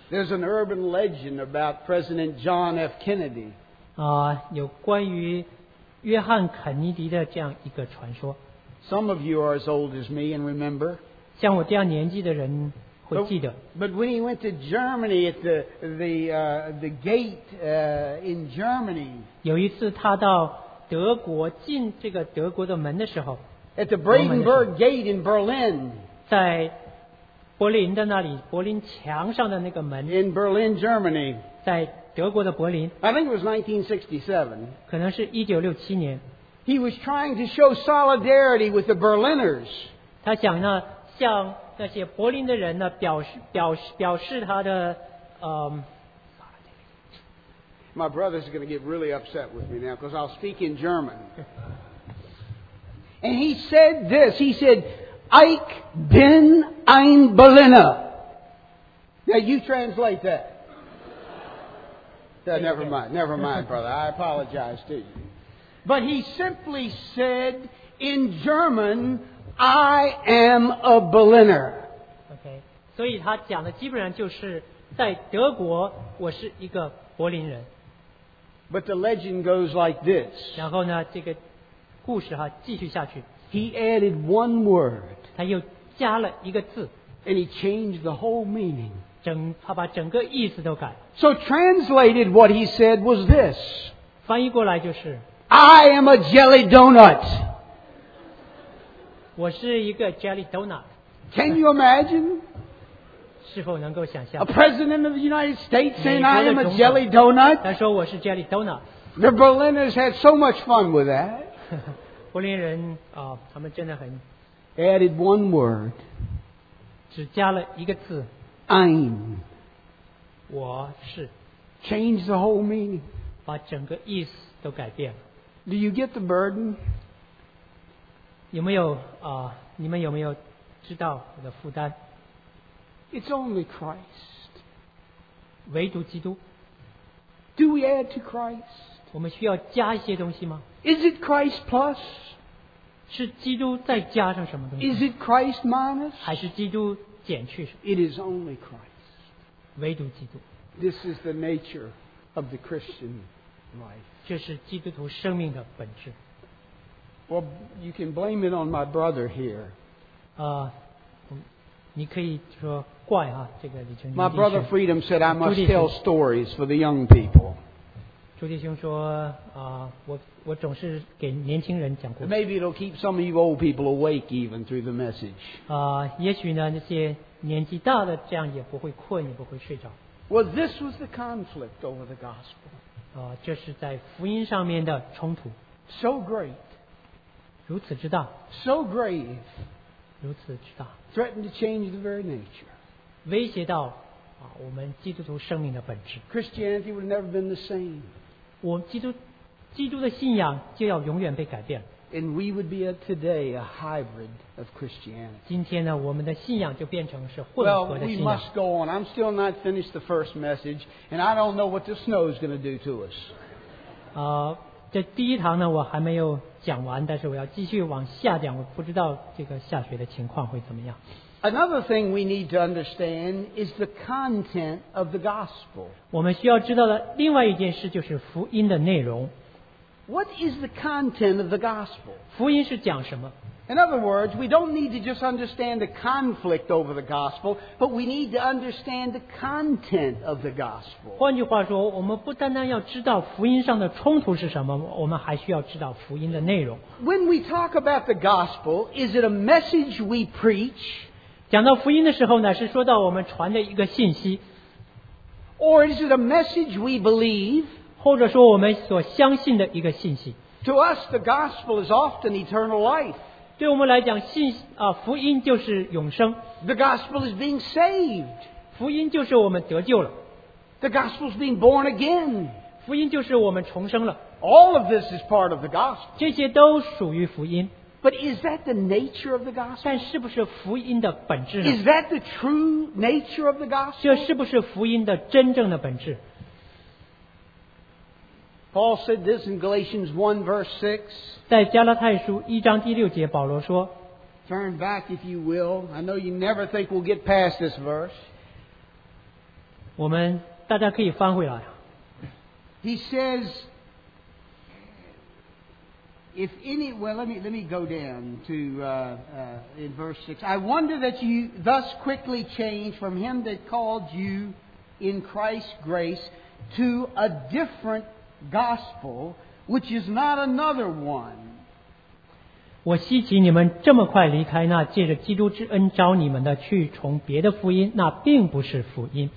There's an urban legend about President John F. Kennedy. 啊、有关于约翰肯尼迪的这样一个传说。 Some of you are as old as me and remember. 像我这样年纪的人会 But, 记得。 but when he went to Germany at the the uh, the gate uh, in Germany, 有一次他到德国进这个德国的门的时候， at the Brandenburg Gate in Berlin, 在柏林的那里，柏林墙上的那个门， in Berlin, Germany. 在德国的柏林， I think it was nineteen sixty-seven. 可能是一九六七年， He was trying to show solidarity with the Berliners. 他想呢向那些柏林的人呢表示表示表示他的呃 My brother's going to get really upset with me now because I'll speak in German. And he said this. He said, "Ich bin ein Berliner." Now you translate that. Uh, never mind. Never mind, brother. I apologize to you. But he simply said in German, "I am a Berliner." OK， 所以他讲的基本上就是在德国我是一个柏林人。 But the legend goes like this. 然后呢，这个故事哈继续下去， He added one word 他又加了一个字， and he changed the whole meaning. 整他把整个意思都改了。 So translated, what he said was this: 翻译过来就是， I am a jelly donut. 我是一个 jelly donut， Can you imagine 是否能够想 a 象？ president of the United States saying 美 I 国 am 的 a 总 jelly 统 donut? 他说我是 jelly donut， The Berliners had so much fun with that. 柏林人啊、他们真的很 Added one word, 只加了一个字， ein. 我是， Changed the whole meaning. 把整个意思都改变了。 Do you get the burden? 有没有啊、你们有没有知道我的负担？ It's only Christ. 唯独基督， Do we add to Christ? 我们需要加一些东西吗？ Is it Christ plus? 是基督再加上什么东西？ Is it Christ minus? 还是基督减去什么？ It is only Christ. 唯独基督， This is the nature of the Christian life. 这是基督徒生命的本质。 Well, you can blame it on my brother here. 啊、嗯你可以说怪哈、这个李成 My 军 brother 弟兄。 Freedom said I must Judy tell said- stories for the young people. 朱弟兄说啊、我我总是给年轻人讲故事 Maybe it'll keep some of you old people awake even through the message. 啊、也许呢那些年纪大的这样也不会困，也不会睡着 Well, this was the conflict over the gospel. 啊、这是在福音上面的冲突， So great, 如此之大， so grave, 如此之大， threatened to change the very nature. 威胁到啊、我们基督徒生命的本质。 Christianity would have never been the same. 我基督基督的信仰就要永远被改变。 And we would be a, today a hybrid of Christianity. 今天呢，我们的信仰就变成是混 Well, 合的 we 信仰。 must go on. I'm still not finished the first message, and I don't know what the snow is going to do to us. 啊、这第一堂呢，我还没有讲完，但是我要继续往下讲。我不知道这个下雪的情况会怎么样。 Another thing we need to understand is the content of the gospel. 我们需要知道的另外一件事就是福音的内容。 What is the content of the gospel? 福音是讲什么？ In other words, we don't need to just understand the conflict over the gospel, but we need to understand the content of the gospel. 换句话说，我们不单单要知道福音上的冲突是什么，我们还需要知道福音的内容。 When we talk about the gospel, is it a message we preach, 讲到福音的时候呢，是说到我们传的一个信息， or is it a message we believe? 或者说我们所相信的一个信息。 To us, the gospel is often eternal life. 对我们来讲，信啊福音就是永生， The gospel is being saved. 福音就是我们得救了， The gospel is being born again. 福音就是我们重生了， All of this is part of the gospel. 这些都属于福音。 But is that the nature of the gospel? 但是不是福音的本质呢？ Is that the true nature of the gospel? 这是不是福音的真正的本质？ Paul said this in Galatians one verse six. 在加拉太书一章第六节，保罗说 Turn back if you will. I know you never think we'll get past this verse. 我们大家可以翻回来。 He says, if any, well, let me, let me go down to, uh, uh, in verse six. I wonder that you thus quickly change from him that called you in Christ's grace to a different gospel, which is not another one. 我希奇你们这么快离开那借着基督之恩招你们的，去从别的福音，那并不是福音。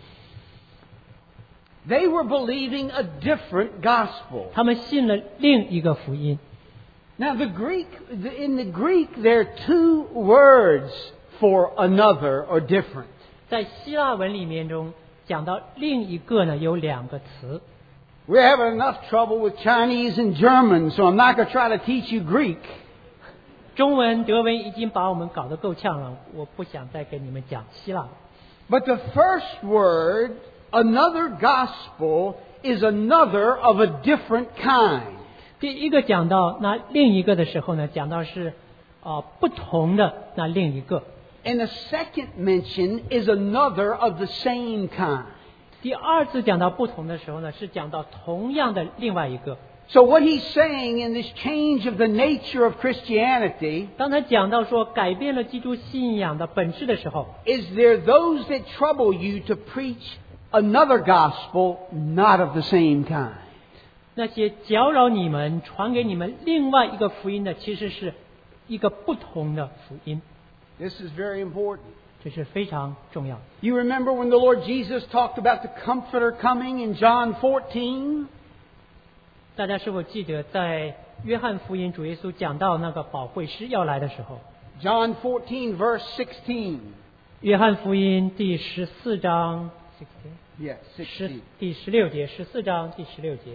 They were believing a different gospel. 他们信了另一个福音。 Now, the Greek, in the Greek, there are two words for another or different. 在希腊文里面中讲到另一个呢，有两个词。 We're having enough trouble with Chinese and German, so I'm not going to try to teach you Greek. 中文、德文已经把我们搞得够呛了，我不想再给你们讲希腊。 But the first word, another gospel, is another of a different kind. 第一个讲到那另一个的时候呢，讲到是啊、呃、不同的那另一个。 And the second mention is another of the same kind. 第二次讲到不同的时候呢，是讲到同样的另外一个。 So what he's saying in this change of the nature of Christianity, 当他讲到说改变了基督信仰的本质的时候 is there those that trouble you to preach another gospel not of the same kind. 那些搅扰你们、传给你们另外一个福音的，其实是一个不同的福音。 This is very important. 这是非常重要的。 You remember when the Lord Jesus talked about the Comforter coming in John fourteen? 大家是否记得在约翰福音主耶稣讲到那个保惠师要来的时候 John fourteen, verse sixteen. 约翰福音第十四章 Yes, 十 sixteen. 第十六节，十四章第十六节。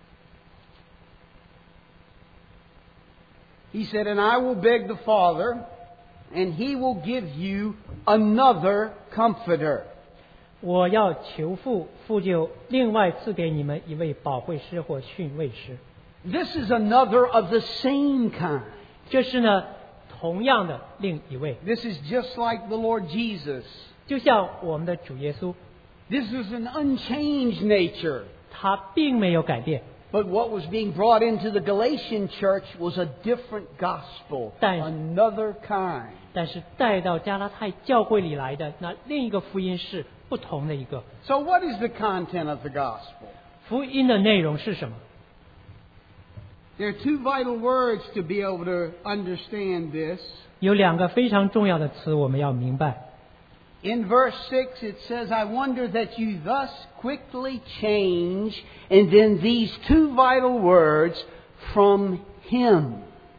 He said, "And I will beg the Father, and He will give you another Comforter." 我要求父，父就另外赐给你们一位保惠师或训慰师。 This is another of the same kind. 这是呢同样的另一位， This is just like the Lord Jesus. 就像我们的主耶稣， This is an unchanged nature. 他并没有改变。 But what was being brought into the Galatian church was a different gospel, 但- another kind. 但是带到加拉太教会里来的那另一个福音是不同的一个。 So what is the content of the gospel? 福音的内容是什么？ There are two vital words to be able to understand this. 有两个非常重要的词我们要明白。 In verse six it says, "I wonder that you thus quickly change," and then these two vital words, "from Him."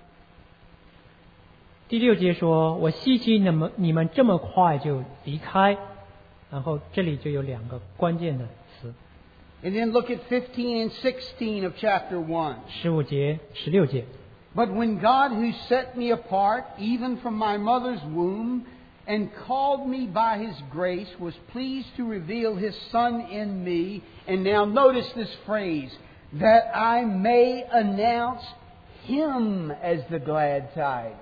第六节说：“我希奇你们你们这么快就离开。”然后这里就有两个关键的词。 And then look at fifteen and sixteen of chapter one. 十五节、十六节。 "But when God, who set me apart, even from my mother's womb, and called me by His grace, was pleased to reveal His Son in me," and now notice this phrase, "that I may announce Him as the glad tidings."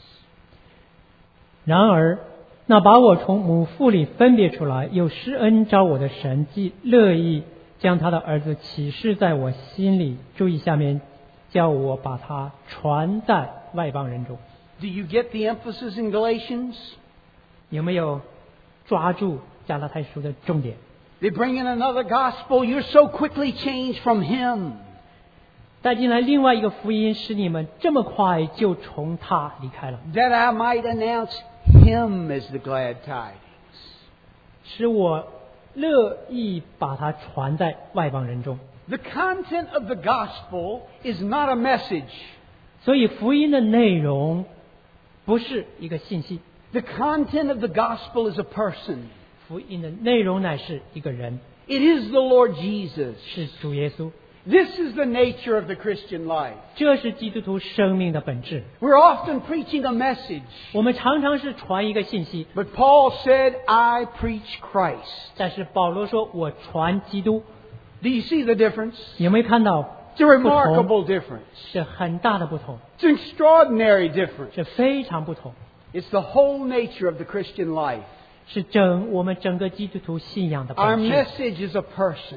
然而，那把我从母腹里分别出来，又施恩召我的神，既乐意将他的儿子启示在我心里。注意下面，叫我把他传在外邦人中。 Do you get the emphasis in Galatians? 有没有抓住加拉太书的重点？ They bring in another gospel. You're so quickly changed from Him. 带进来另外一个福音，使你们这么快就从他离开了， That I might announce Him as the glad tidings. 使我乐意把它传在外邦人中。 The content of the gospel is not a message. 所以福音的内容不是一个信息， The content of the gospel is a person. 福音的内容乃是一个人， It is the Lord Jesus. 是主耶稣。 This is the nature of the Christian life. 这是基督徒生命的本质。 We're often preaching a message. 我们常常是传一个信息， But Paul said, "I preach Christ." 但是保罗说我传基督。 Do you see the difference? 有没有看到 It's a 不同？ remarkable difference. 是很大的不同， It's an extraordinary difference. 是非常不同。 It's the whole nature of the Christian life. 是整我们整个基督徒信仰的 Our 本质。 message is a person.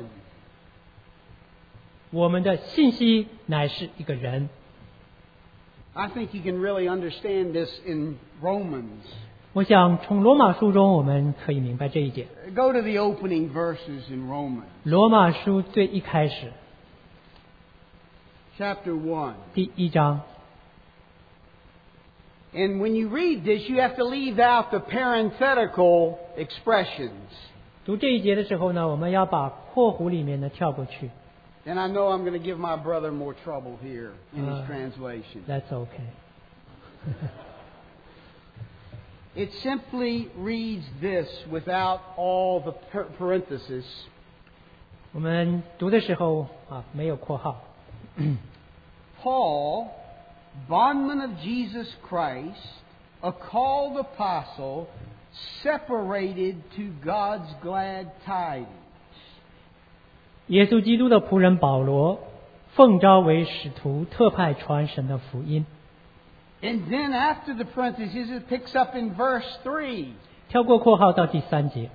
我们的信息乃是一个人。 I think you can really understand this in Romans. 我想从罗马书中我们可以明白这一点。 Go to the opening verses in Romans, 罗马书最一开始 chapter one. 第一章， And when you read this, you have to leave out the parenthetical expressions. 读这一节的时候呢，我们要把括弧里面的跳过去。 And I know I'm going to give my brother more trouble here in his Uh. translation. That's okay. It simply reads this without all the par- parentheses. 我们读的时候啊，没有括号。 Paul, bondman of Jesus Christ, a called apostle, separated to God's glad tidings. 耶稣基督的仆人保罗，奉召为使徒，特派传神的福音。 And then after the parentheses, it picks up in verse three. 跳过括号到第三节，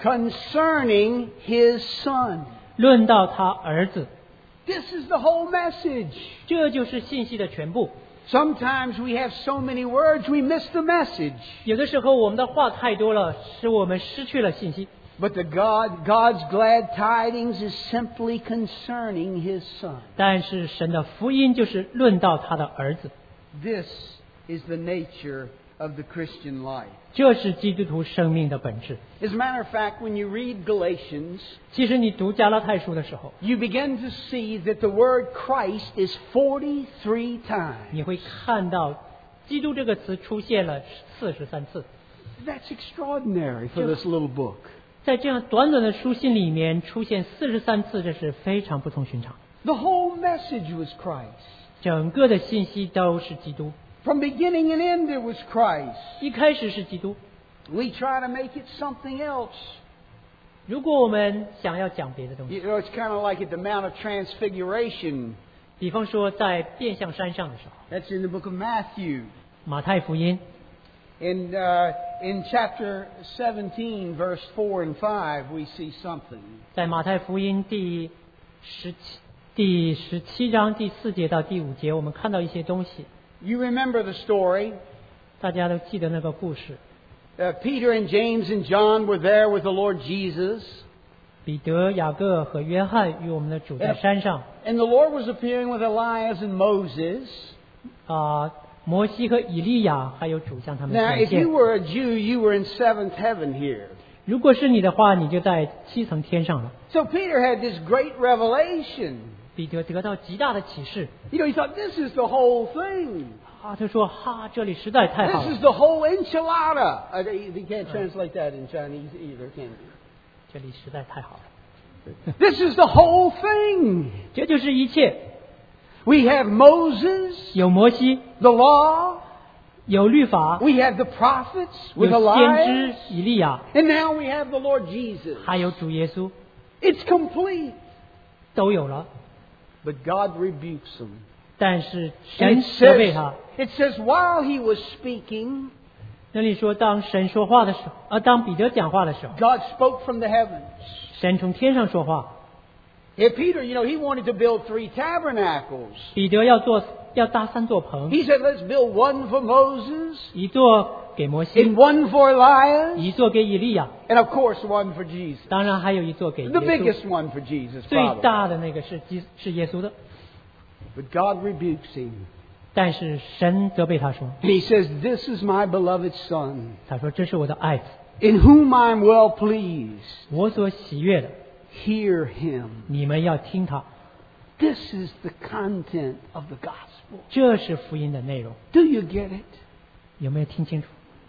Concerning his son. 论到他儿子， This is the whole message. 这就是信息的全部。 Sometimes we have so many words, we miss the message. 有的时候我们的话太多了，使我们失去了信息。 But the God, God's glad tidings is simply concerning his son. 但是神的福音就是论到他的儿子， This is the nature of the Christian life. 这是基督徒生命的本质。 As a matter of fact, when you read Galatians, 其实你读加拉太书的时候， you begin to see that the word Christ is forty-three times. 你会看到基督这个词出现了四十三次。 That's extraordinary for this little book. 在这样短短的书信里面出现四十三次，这是非常不同寻常。 The whole message was Christ. 整个的信息都是基督， From beginning and end, it was Christ. 一开始是基督。 We try to make it something else. 如果我们想要讲别的东西， You know, it's kind of like at the Mount of Transfiguration. 比方说在变相山上的时候， That's in the book of Matthew. 马太福音 And uh, in chapter seventeen, verse four and five, we see something. 在马太福音第十七第十七章第四节到第五节，我们看到一些东西， You remember the story. 大家都记得那个故事。 Uh, Peter and James and John were there with the Lord Jesus. 彼得、雅各和约翰与我们的主在山上 And the Lord was appearing with Elias and Moses. 啊、摩西和以利亚还有主向他们 Now, 显 if 现 you。were a Jew, you were in seventh heaven here. 如果是你的话，你就在七层天上了。 So Peter had this great revelation. 彼得得到极大的启示 You know, he thought, this is the whole thing. 啊，他说：“哈，这里实在太好 This 了， is the whole enchilada. Uh, they they can't translate that in Chinese either, can they? 这里实在太好了， This is the whole thing. 这就是一切。 We have Moses, 有摩西， the law. 有律法， We have the prophets 有 with 先 Elias. 知以利亚， And now we have the Lord Jesus. 还有主耶稣， It's complete. 都有了。 But God rebukes them. 但是 And 神 it 责备他。 says, it says, while he was speaking, 那里说，当神说话的时候，啊，当彼得讲话的时候， God spoke from the heavens. 神从天上说话。 If Peter, you know, he wanted to build three tabernacles. 彼得要做要搭三座棚， He said, let's build one for Moses, 一座给摩西， and one for Elias, 一座给以利亚， and of course one for Jesus. 当然还有一座给耶 The 稣。 biggest one for Jesus, 最 probably. 大的那个是基是耶稣的， But God rebukes him. 但是神责备他说 And he says, this is my beloved son, 他说这是我的爱子， in whom I'm well pleased. 我所喜悦的， Hear him. 你们要听他。 This is the content of the gospel. 这是福音的内容， Do you get it? 有没有听清楚？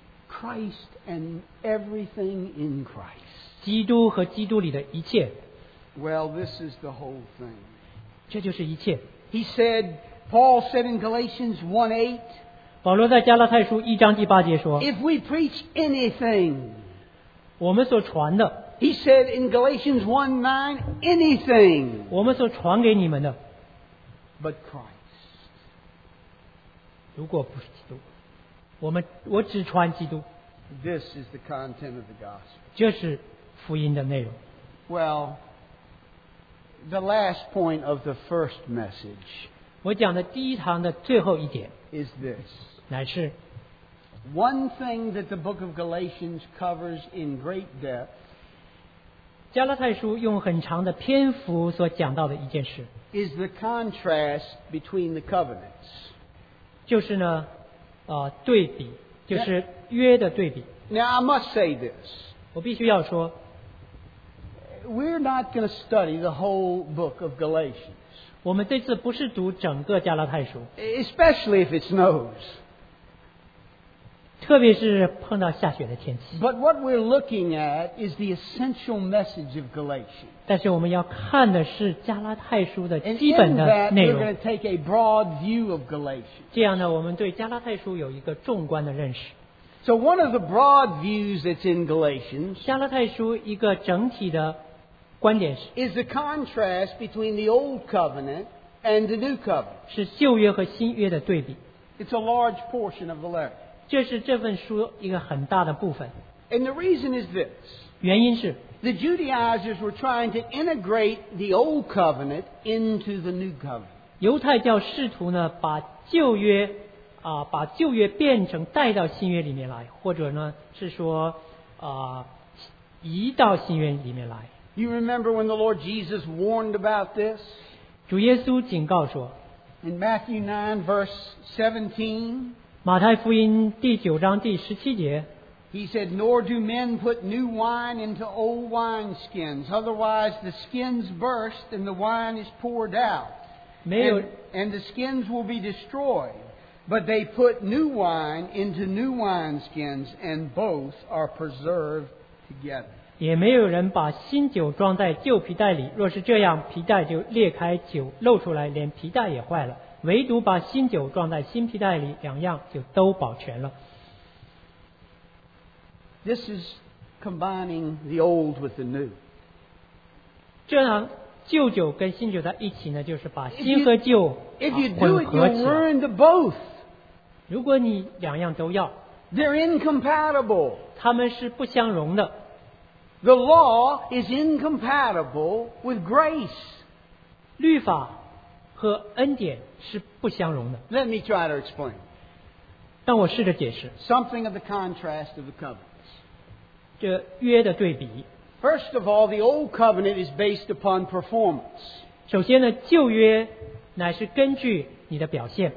Christ and everything in Christ. 基督和基督里的一切， Well, this is the whole thing. 这就是一切。 He said, Paul said in Galatians one eight, 保罗在加拉太书一章第八节说 if we preach anything, 我们所传的， he said in Galatians one nine, anything 我们所传给你们的， but Christ. 如果不是基督，我们我只传基督。 This is the content of the gospel. 这是福音的内容。 Well, the last point of the first message 我讲的第一堂的最后一点 is this. 乃是 One thing that the book of Galatians covers in great depth 加拉太书用很长的篇幅所讲到的一件事， is the contrast between the covenants. 就是呢，呃，对比，就是约的对比。 Now, I must say this. 我必须要说， We're not going to study the whole book of Galatians, 我们这次不是读整个加拉太书， especially if it snows. 特别是碰到下雪的天气。 But what we're looking at is the essential message of Galatians. 但是我们要看的是加拉太书的 And 基 in 本的 that, 内 we're 容 going。to take a broad view of Galatians. 这样呢，我们对加拉太书有一个纵观的认识。 So one of the broad views that's in Galatians 加拉太书一个整体的观点是 is the contrast between the Old Covenant and the New Covenant. 是旧约和新约的对比， It's a large portion of the letter. 这是这份书一个很大的部分。 And the reason is this. 原因是 The Judaizers were trying to integrate the Old Covenant into the New Covenant. 犹太教试图呢把旧约啊、把旧约变成带到新约里面来，或者呢是说啊、移到新约里面来。 You remember when the Lord Jesus warned about this? 主耶稣警告说， In Matthew nine, verse seventeen, 马太福音第九章第十七节， He said, Nor do men put new wine into old wineskins, otherwise the skins burst and the wine is poured out, 没有 and, and the skins will be destroyed. But they put new wine into new wineskins, and both are preserved together. 也没有人把新酒装在旧皮袋里，若是这样，皮袋就裂开，酒漏出来，连皮袋也坏了。唯独把新酒装在新皮袋里，两样就都保全了。 This is combining the old with the new. 这样旧酒跟新酒在一起呢，就是把 If 新 you- 和旧、 If 啊 you do 混 it, 合 you'll 起来。 run into both. 如果你两样都要， They're incompatible. 它们是不相容的。 The law is incompatible with grace. 律法和恩典是不相容的。 Let me try to explain. 让我试着解释 Something of the contrast of the covenants. 这约的对比。 First of all, the old covenant is based upon performance. 首先呢，旧约乃是根据你的表现。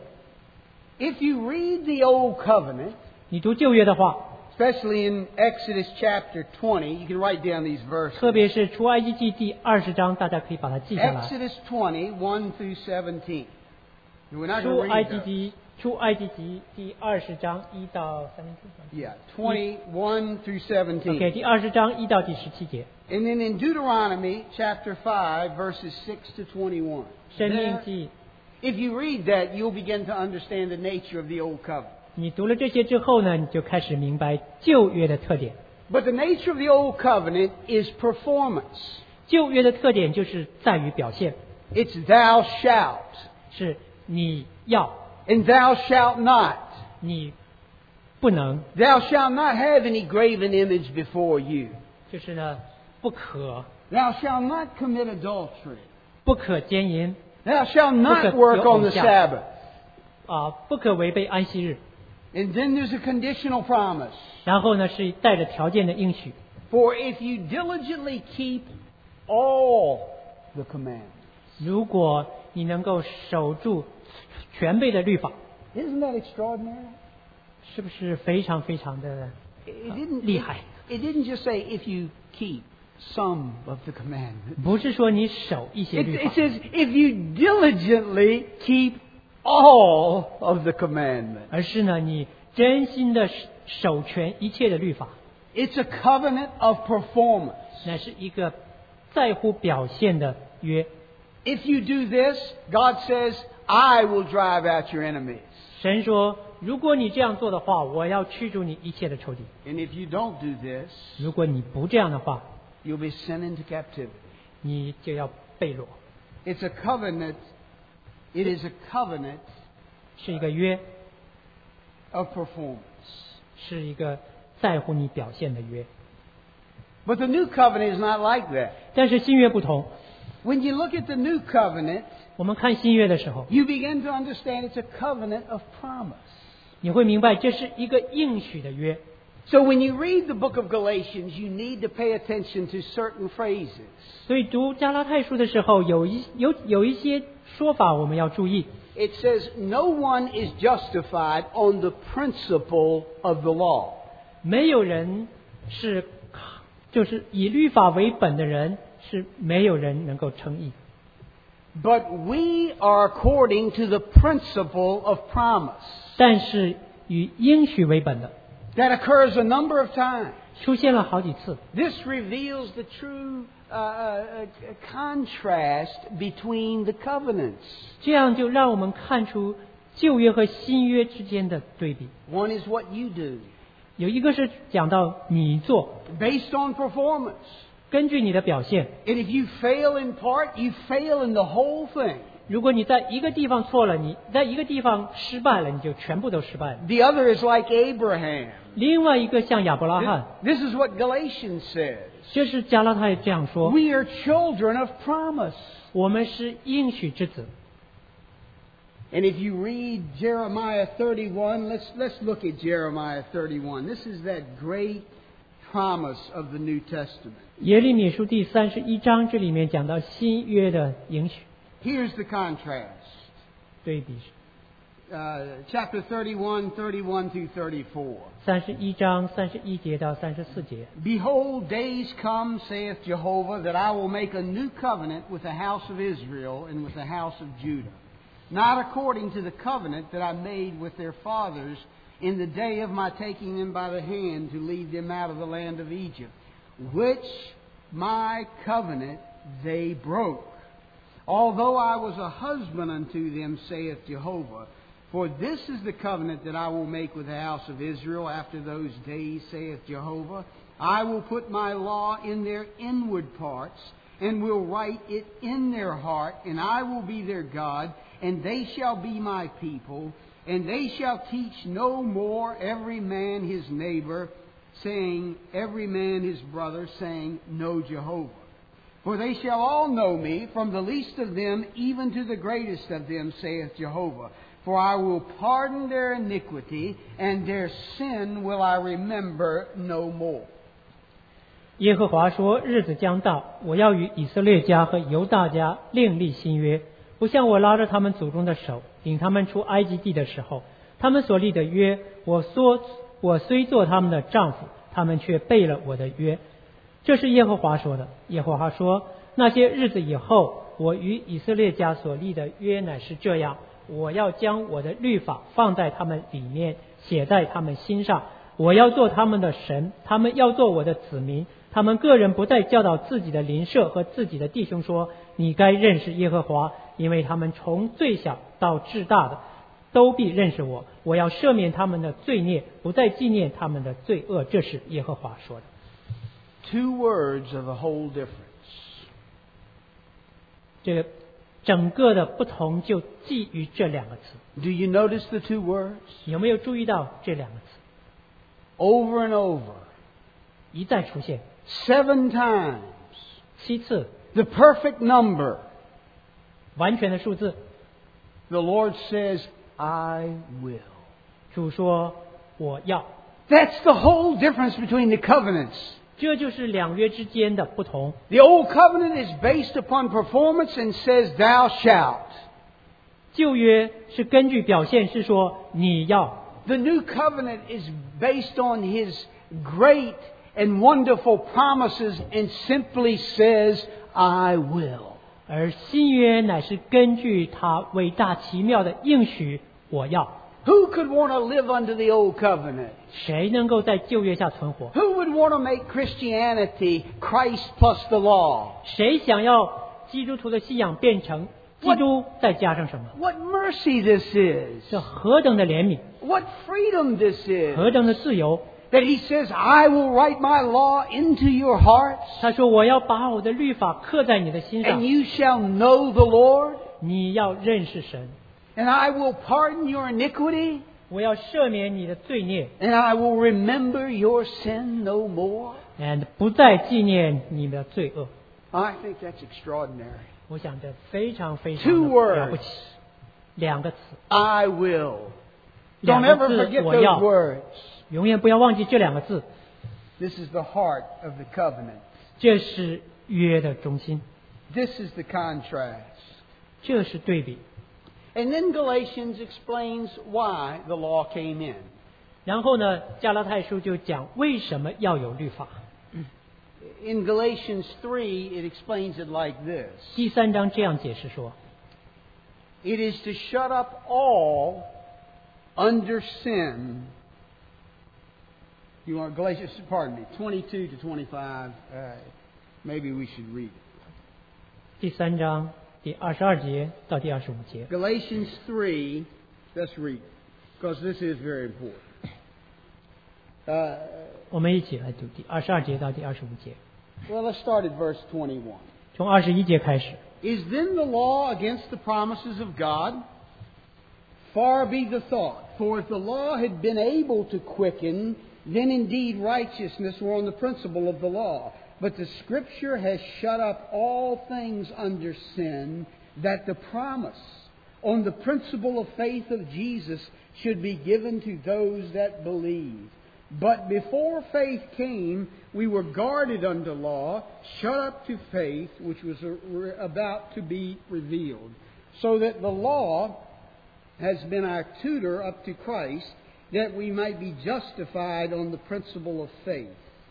If you read the old covenant, 你读旧约的话， especially in Exodus chapter twenty, you can write down these verses. 特别是出埃及记第二十章，大家可以把它记下来。 Exodus twenty, one through seventeen. We're not 出 going to 埃 read 及 those. 记出埃及记第二十章一到三十 Yeah, twenty-one through seventeen. OK， 第二十章一到第十七节。 And then in Deuteronomy chapter five, verses six to twenty-one. 生命 There, 记， if you read that, you'll begin to understand the nature of the old covenant. 你读了这些之后呢，你就开始明白旧约的特点。 But the nature of the old covenant is performance. 旧约的特点就是在于表现， It's thou shalt, 是你要， and thou shalt not. 你不能， Thou shalt not have any graven image before you. 就是呢，不可 Thou shalt not commit adultery. 不可奸淫 Thou shalt not Look at work your on the own Sabbath. 啊、不可违背安息日。 And then there's a conditional promise. 然后呢，是带着条件的应许。 For if you diligently keep all the commandments. 如果你能够守住全备的律法， Isn't that extraordinary? 是不是非常非常的 It didn't, 厉害？ it didn't just say if you keep some of the commandments. 不是说你守一些 It, 律 it 法， says if you diligently keep all of the commandments. 而是呢，你真心的守全一切的律法， It's a covenant of performance. 乃是一个在乎表现的约。 If you do this, God says, I will drive out your enemies. 神说，如果你这样做的话，我要驱逐你一切的仇敌。 And if you don't do this, 如果你不这样的话， you'll be sent into captivity. 你就要被掳。 It's a covenant. It is a covenant 是一个约， of performance. 是一个在乎你表现的约。 But the new covenant is not like that. 但是新约不同， When you look at the new covenant, 我们看新约的时候， you begin to understand it's a covenant of promise. 你会明白这是一个应许的约。 So when you read the book of Galatians, you need to pay attention to certain phrases. 所以读加拉太书的时候，有一有有一些说法我们要注意。 It says, no one is justified on the principle of the law. 没有人是就是以律法为本的人，是没有人能够称义。 But we are according to the principle of promise. 但是以应许为本的， That occurs a number of times. 出现了好几次。 This reveals the true uh, uh, contrast between the covenants. 这样就让我们看出旧约和新约之间的对比。 One is what you do, 有一个是讲到你做， based on performance. 根据你的表现。 And if you fail in part, you fail in the whole thing. 如果你在一个地方错了，你在一个地方失败了，你就全部都失败了。 The other is like Abraham. 另外一个像亚伯拉罕， This is what Galatians says. 这是加拉太这样说： We are children of promise. 我们是应许之子。 And if you read Jeremiah thirty-one, let's, let's look at Jeremiah thirty-one. This is that great promise of the New Testament. 耶利米书第三十一章，这里面讲到新约的应许 Here's the contrast. 对比。 Uh, chapter thirty-one, thirty-one through thirty-four. 三十一章三十一节到三十四节。 Behold, days come, saith Jehovah, that I will make a new covenant with the house of Israel and with the house of Judah, not according to the covenant that I made with their fathers in the day of my taking them by the hand to lead them out of the land of Egypt, which my covenant they broke. Although I was a husband unto them, saith Jehovah. For this is the covenant that I will make with the house of Israel after those days, saith Jehovah. I will put my law in their inward parts, and will write it in their heart, and I will be their God, and they shall be my people, and they shall teach no more every man his neighbor, saying, every man his brother, saying, Know Jehovah. For they shall all know me, from the least of them even to the greatest of them, saith Jehovah. For I will pardon their iniquity, and their sin will I remember no more. 耶和华说：日子将到，我要与以色列家和犹大家另立新约，不像我拉着他们祖宗的手，领他们出埃及地的时候，他们所立的约，我说我虽做他们的丈夫，他们却背了我的约。这是耶和华说的。耶和华说：那些日子以后，我与以色列家所立的约乃是这样，我要将我的律法放在他们里面，写在他们心上。我要做他们的神，他们要做我的子民。他们个人不再教导自己的邻舍和自己的弟兄说：你该认识耶和华，因为他们从最小到至大的都必认识我。我要赦免他们的罪孽，不再纪念他们的罪恶。这是耶和华说的。 Two words of a whole difference. 这个整个的不同就基于这两个词。 Do you notice the two words? 有没有注意到这两个词 Over and over. 一再出现 Seven times. 七次， The perfect number. 完全的数字。 The Lord says, I will. 主说我要， That's the whole difference between the covenants. 这就是两约之间的不同。 The old covenant is based upon performance and says, Thou shalt. 旧约是根据表现，是说你要。 The new covenant is based on His great and wonderful promises and simply says, I will. 而新约乃是根据他伟大奇妙的应许，我要。 Who could want to live under the old covenant? 谁能够在旧约下存活？ Who would want to make Christianity Christ plus the law? 谁想要基督徒的信仰变成基督再加上什么？ What mercy this is! 这何等的怜悯， What freedom this is! 何等的自由！ That He says, I will write my law into your hearts, 他说：“我要把我的律法刻在你的心 and 上， you shall know the Lord, 你要认识神， and I will pardon your iniquity, 我要赦免你的罪孽 and I will remember your sin no more. and 不再纪念你的罪恶。 I think that's extraordinary. 我想这非常非常 Two 的了不 words. 起，两个词， I will. 两 Don't 个 ever 字 forget 我 those 要， words. 永远不要忘记这两个字， This is the heart of the covenant. 这是约的中心， This is the contrast. 这是对比。 And then Galatians explains why the law came in. 然后呢，加拉太书就讲为什么要有律法。 In Galatians three, it explains it like this. 第三章这样解释说， It is to shut up all under sin. You want Galatians, pardon me, twenty-two to twenty-five. Uh, maybe we should read it. 第三章第二十二节到第二十五节。 Galatians three, let's read it, because this is very important. Uh, 我们一起来读第二十二节到第二十五节， well, let's start at verse twenty-one. 从二十一节开始。 Is then the law against the promises of God? Far be the thought. For if the law had been able to quicken, then indeed righteousness were on the principle of the law. But the Scripture has shut up all things under sin, that the promise on the principle of faith of Jesus should be given to those that believe. But before faith came, we were guarded under law, shut up to faith, which was about to be revealed. So that the law has been our tutor up to Christ, that we might be justified on the principle of faith.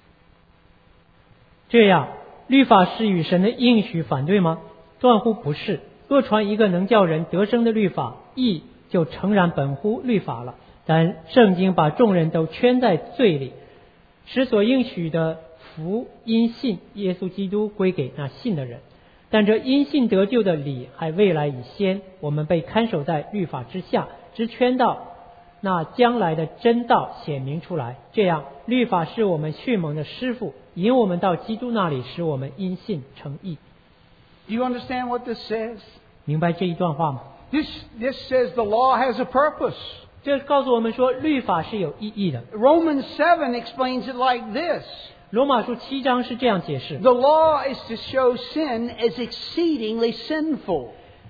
这样，律法是与神的应许反对吗？断乎不是。若传一个能叫人得生的律法，义就诚然本乎律法了。但圣经把众人都圈在罪里，使所应许的福因信耶稣基督归给那信的人。但这因信得救的理还未来以先，我们被看守在律法之下，直圈到那将来的真道显明出来。这样，律法是我们训蒙的师傅，引我们到基督那里，使我们因信成义。 Do you understand what this says? 明白这一段话吗？ This, this says the law has a purpose. 这告诉我们说，律法是有意义的。 Romans seven explains it like this. 罗马书七章是这样解释： The law is to show sin as exceedingly sinful.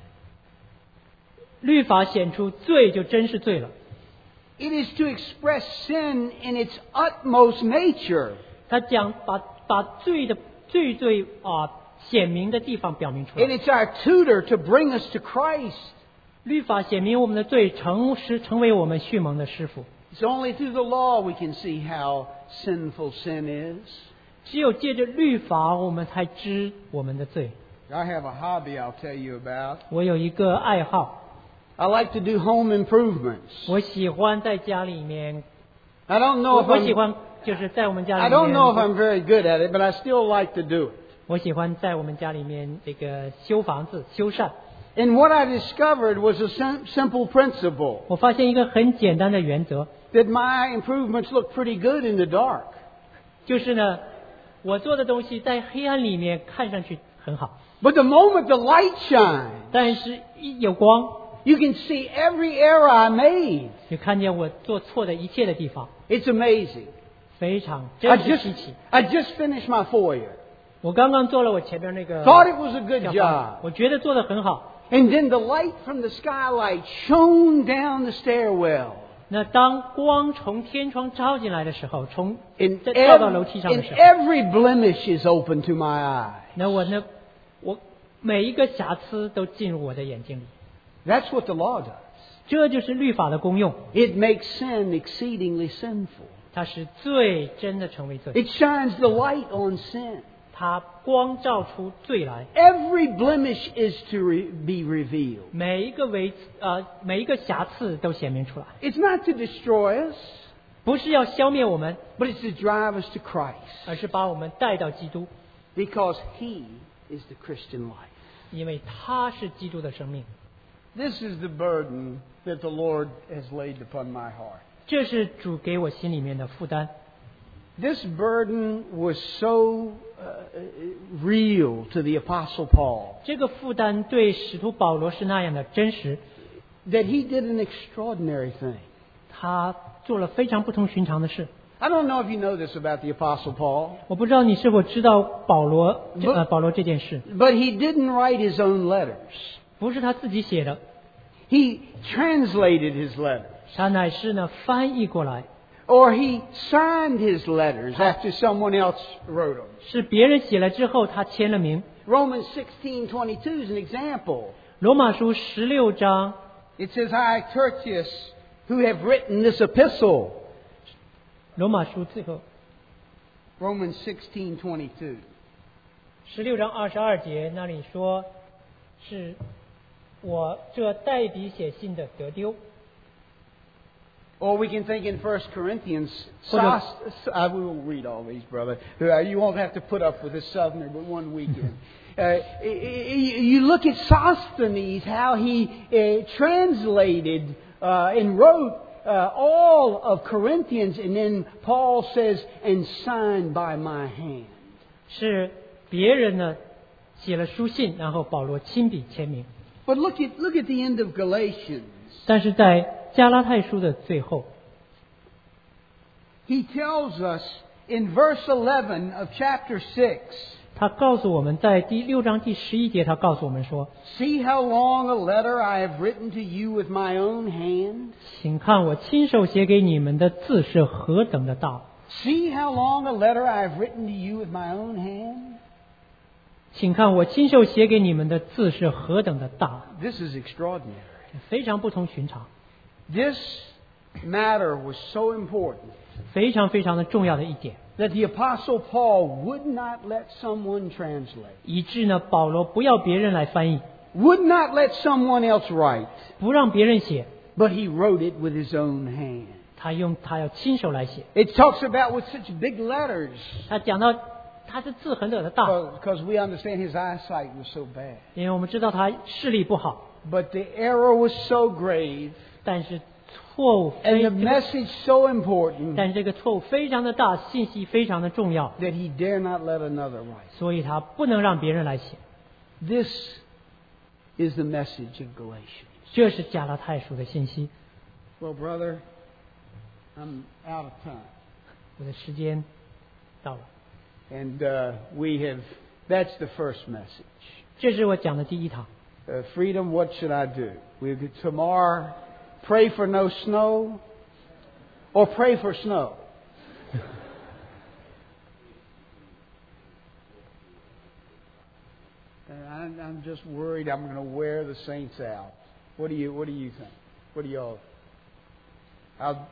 律法显出罪就真是罪了。 It is to express sin in its utmost nature. 他讲把把罪的罪罪啊显明的地方表明出 And 来。 it's our tutor to bring us to Christ. 律法显明我们的罪，成是成为我们训蒙的师傅。 It's only through the law we can see how sinful sin is. 只有借着律法，我们才知我们的罪。 I have a hobby I'll tell you about. 我有一个爱好， I like to do home improvements. 我喜欢在家里面， I don't know 我 if 我喜 I'm, 欢就是在我们家 I 里 don't know if 面， I'm very good at it, but I still like to do it. 我喜欢在我们家里面这个修房子、修缮。 And what I discovered was a sim- simple principle 我发现一个很简单的原则， that my improvements look pretty good in the dark. 就是呢，我做的东西在黑暗里面看上去很好， But the moment the light shines, 但是一有光， you can see every error I made. 就看见我做错的一切的地方， It's amazing. 非常 I 真是 just, 稀奇。 I just finished my foyer. 我刚刚做了我前面那个 Thought it was a good 小房 job. 子，我觉得做得很好。 And then the light from the skylight shone down the stairwell. 那当光从天窗照进来的时候，从 And 在照到楼 every, 梯上的 and 时候， every blemish is open to my eye. 那我呢，我每一个瑕疵都进入我的眼睛里。 That's what the law does. 这就是律法的功用， It makes sin exceedingly sinful. 它使罪真的成为罪， It shines the light on sin. 它光照出罪来。 Every blemish is to re- be revealed. 每一个为呃每一个瑕疵都显明出来， It's not to destroy us, 不是要消灭我们， but it's to drive us to Christ. 而是把我们带到基督， Because He is the Christian life. 因为他是基督的生命。 This is the burden that the Lord has laid upon my heart. 这是主给我心里面的负担。 This burden was so uh, real to the Apostle Paul 这个负担对使徒保罗是那样的真实， that he did an extraordinary thing. 他做了非常不同寻常的事。 I don't know if you know this about the Apostle Paul, 我不知道你是否知道保罗这呃保罗这件事， but he didn't write his own letters. 不是他自己写的， He translated his letters, 他乃是呢翻译过来， or he signed his letters after someone else wrote them. 是别人写了之后他签了名。 Romans sixteen twenty-two is an example. 罗马书十六章， It says, I, Tertius, who have written this epistle. 罗马书最后 Romans sixteen twenty-two. 十六章二十二节那里说，是我这代笔写信的得丢。 Or we can think in First Corinthians, Hold on. Sos- I will read all these, brother. Uh, You won't have to put up with this southerner but one weekend. uh, you look at Sosthenes, how he uh, translated uh, and wrote uh, all of Corinthians, and then Paul says, and signed by my hand. 是别人呢写了书信，然后保罗亲笔签名。 But look at, look at the end of Galatians. 但是在加拉太书的最后， He tells us in verse eleven of chapter six, 他告诉我们在第六章第十一节，他告诉我们说， See how long a letter I have written to you with my own hand? 请看我亲手写给你们的字是何等的大， See how long a letter I have written to you with my own hand? 请看我亲手写给你们的字是何等的大， This is extraordinary. 非常不同寻常， This matter was so important 非常非常的重要的一点， that the Apostle Paul would not let someone translate, 以致呢保罗不要别人来翻译， would not let someone else write, 不让别人写， but he wrote it with his own hand. 他用他要亲手来写。 It talks about with such big letters 他讲到他的字很的大， because we understand his eyesight was so bad. 因为我们知道他视力不好， But the error was so grave 但是错误 and 非 the 这个 message so important 但是这个错误非常的大，信息非常的重要， that he dare not let another write. 所以他不能让别人来写。 This is the message of Galatians. 这是加拉太书的信息。 Well, brother, I'm out of time. 我的时间到了， And uh, we have, that's the first message. 这是我讲的第一堂。 Uh, freedom, what should I do? We could tomorrow pray for no snow or pray for snow. And I'm, I'm just worried I'm going to wear the saints out. What do you, what do you think? What do y'all? I'll,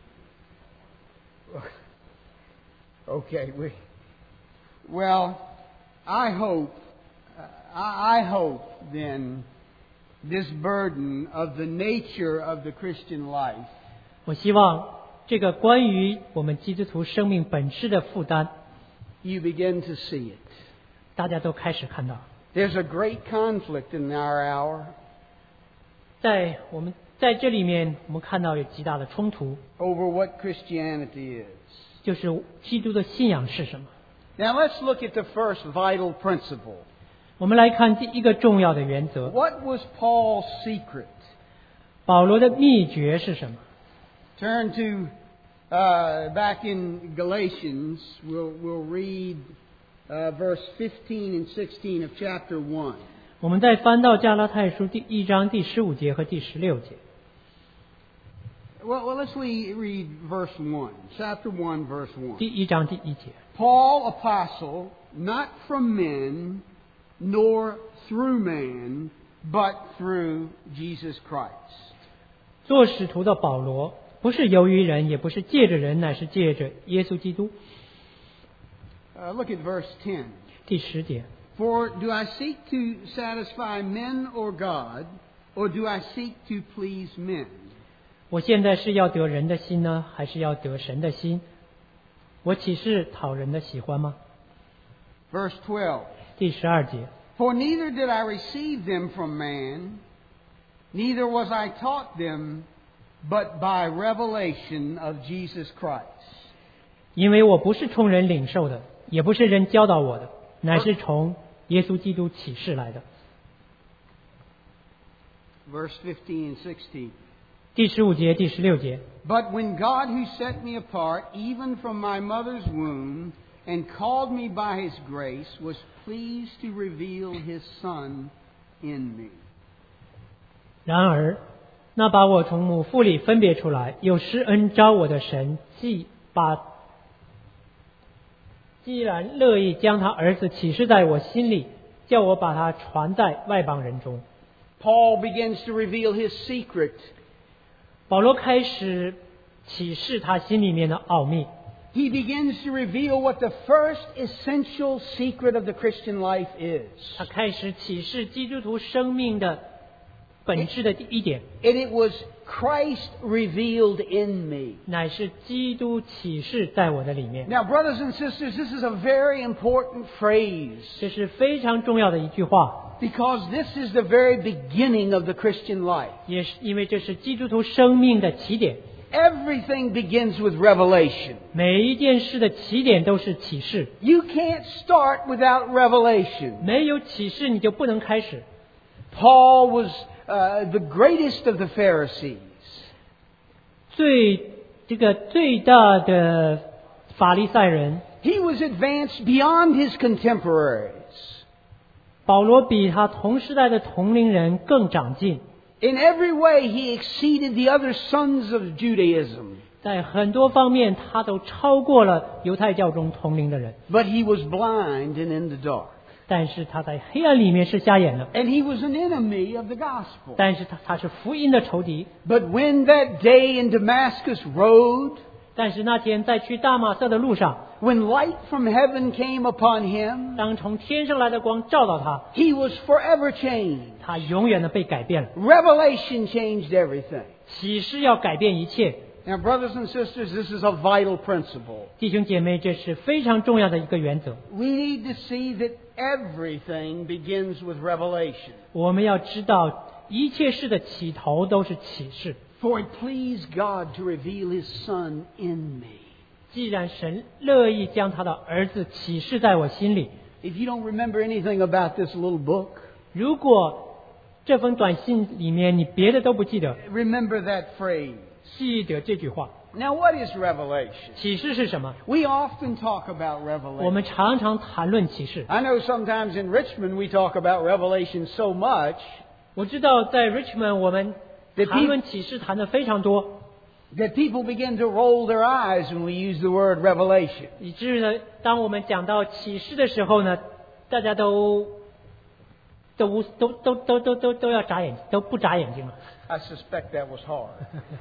okay, we, well, I hope, uh, I, I hope then this burden of the nature of the Christian life 我希望这个关于我们基督徒生命本质的负担， you begin to see it. 大家都开始看到。 There's a great conflict in our hour 在我们在这里面，我们看到有极大的冲突， over what Christianity is. 就是基督的信仰是什么。 Now let's look at the first vital principle. 我们来看第一个重要的原则， What was Paul's secret? 保罗的秘诀是什么？ Turn to uh, back in Galatians. We'll, we'll read uh, verse fifteen and sixteen of chapter one. 我们再翻到加拉太书第一章第十五节和第十六节。 Well, well let's read, read verse one. Chapter one, verse one. 第一章第一节， Paul, apostle, not from men, nor through man, but through Jesus Christ. 做使徒的保罗，不是由于人，也不是借着人，乃是借着耶稣基督。 Uh, look at verse ten. 第十节， For do I seek to satisfy men or God, or do I seek to please men? 我现在是要得人的心呢，还是要得神的心？我岂是讨人的喜欢吗？ Verse twelve. 第十二节， For neither did I receive them from man, neither was I taught them, but by revelation of Jesus Christ. 因为我不是从人领受的，也不是人教导我的，乃是从耶稣基督启示来的。 Verse fifteen and sixteen. 第十五节、第十六节。 But when God who set me apart, even from my mother's womb, and called me by His grace, was pleased to reveal His Son in me. 然而，那把我从母腹里分别出来，又施恩召我的神，既把既然乐意将他儿子启示在我心里，叫我把他传在外邦人中。 Paul begins to reveal his secret. 保罗开始启示他心里面的奥秘。 He begins to reveal what the first essential secret of the Christian life is. 他开始启示基督徒生命的本质的第一点。 And it was Christ revealed in me. 乃是基督启示在我的里面。 Now, brothers and sisters, this is a very important phrase. 这是非常重要的一句话。 Because this is the very beginning of the Christian life. 也是因为这是基督徒生命的起点。 Everything begins with revelation. 每一件事的起点都是启示。 You can't start without revelation. 没有启示你就不能开始。 Paul was uh, the greatest of the Pharisees. 最这个最大的法利赛人， He was advanced beyond his contemporaries. 保罗比他同时代的同龄人更长进。 In every way, he exceeded the other sons of Judaism. 在很多方面，他都超过了犹太教中同龄的人。 But he was blind and in the dark. 但是他在黑暗里面是瞎眼的。 And he was an enemy of the gospel. 但是他他是福音的仇敌。 But when that day in Damascus road, 但是那天在去大马色的路上， when light from heaven came upon him, 当从天上来的光照到他， he was forever changed. 他永远的被改变了。 Revelation changed everything. 启示要改变一切。 Now, brothers and sisters, this is a vital principle. 弟兄姐妹，这是非常重要的一个原则。 We need to see that everything begins with revelation. 我们要知道，一切事的起头都是启示。 For it pleased God to reveal His Son in me. 既然神乐意将他的儿子启示在我心里， If you don't remember anything about this little book, 如果这封短信里面你别的都不记得， remember that phrase. 记得这句话。 Now, what is revelation? 启示是什么？ We often talk about 我 revelation. 们常常谈论启示。 I know sometimes in Richmond we talk about revelation so much 我知道在 Richmond 我们谈论启示谈的非常多， that people begin to roll their eyes when we use the word revelation. 以至于呢，当我们讲到启示的时候呢，大家都都无都都都都都都要眨眼睛，都不眨眼睛了。 I suspect that was hard.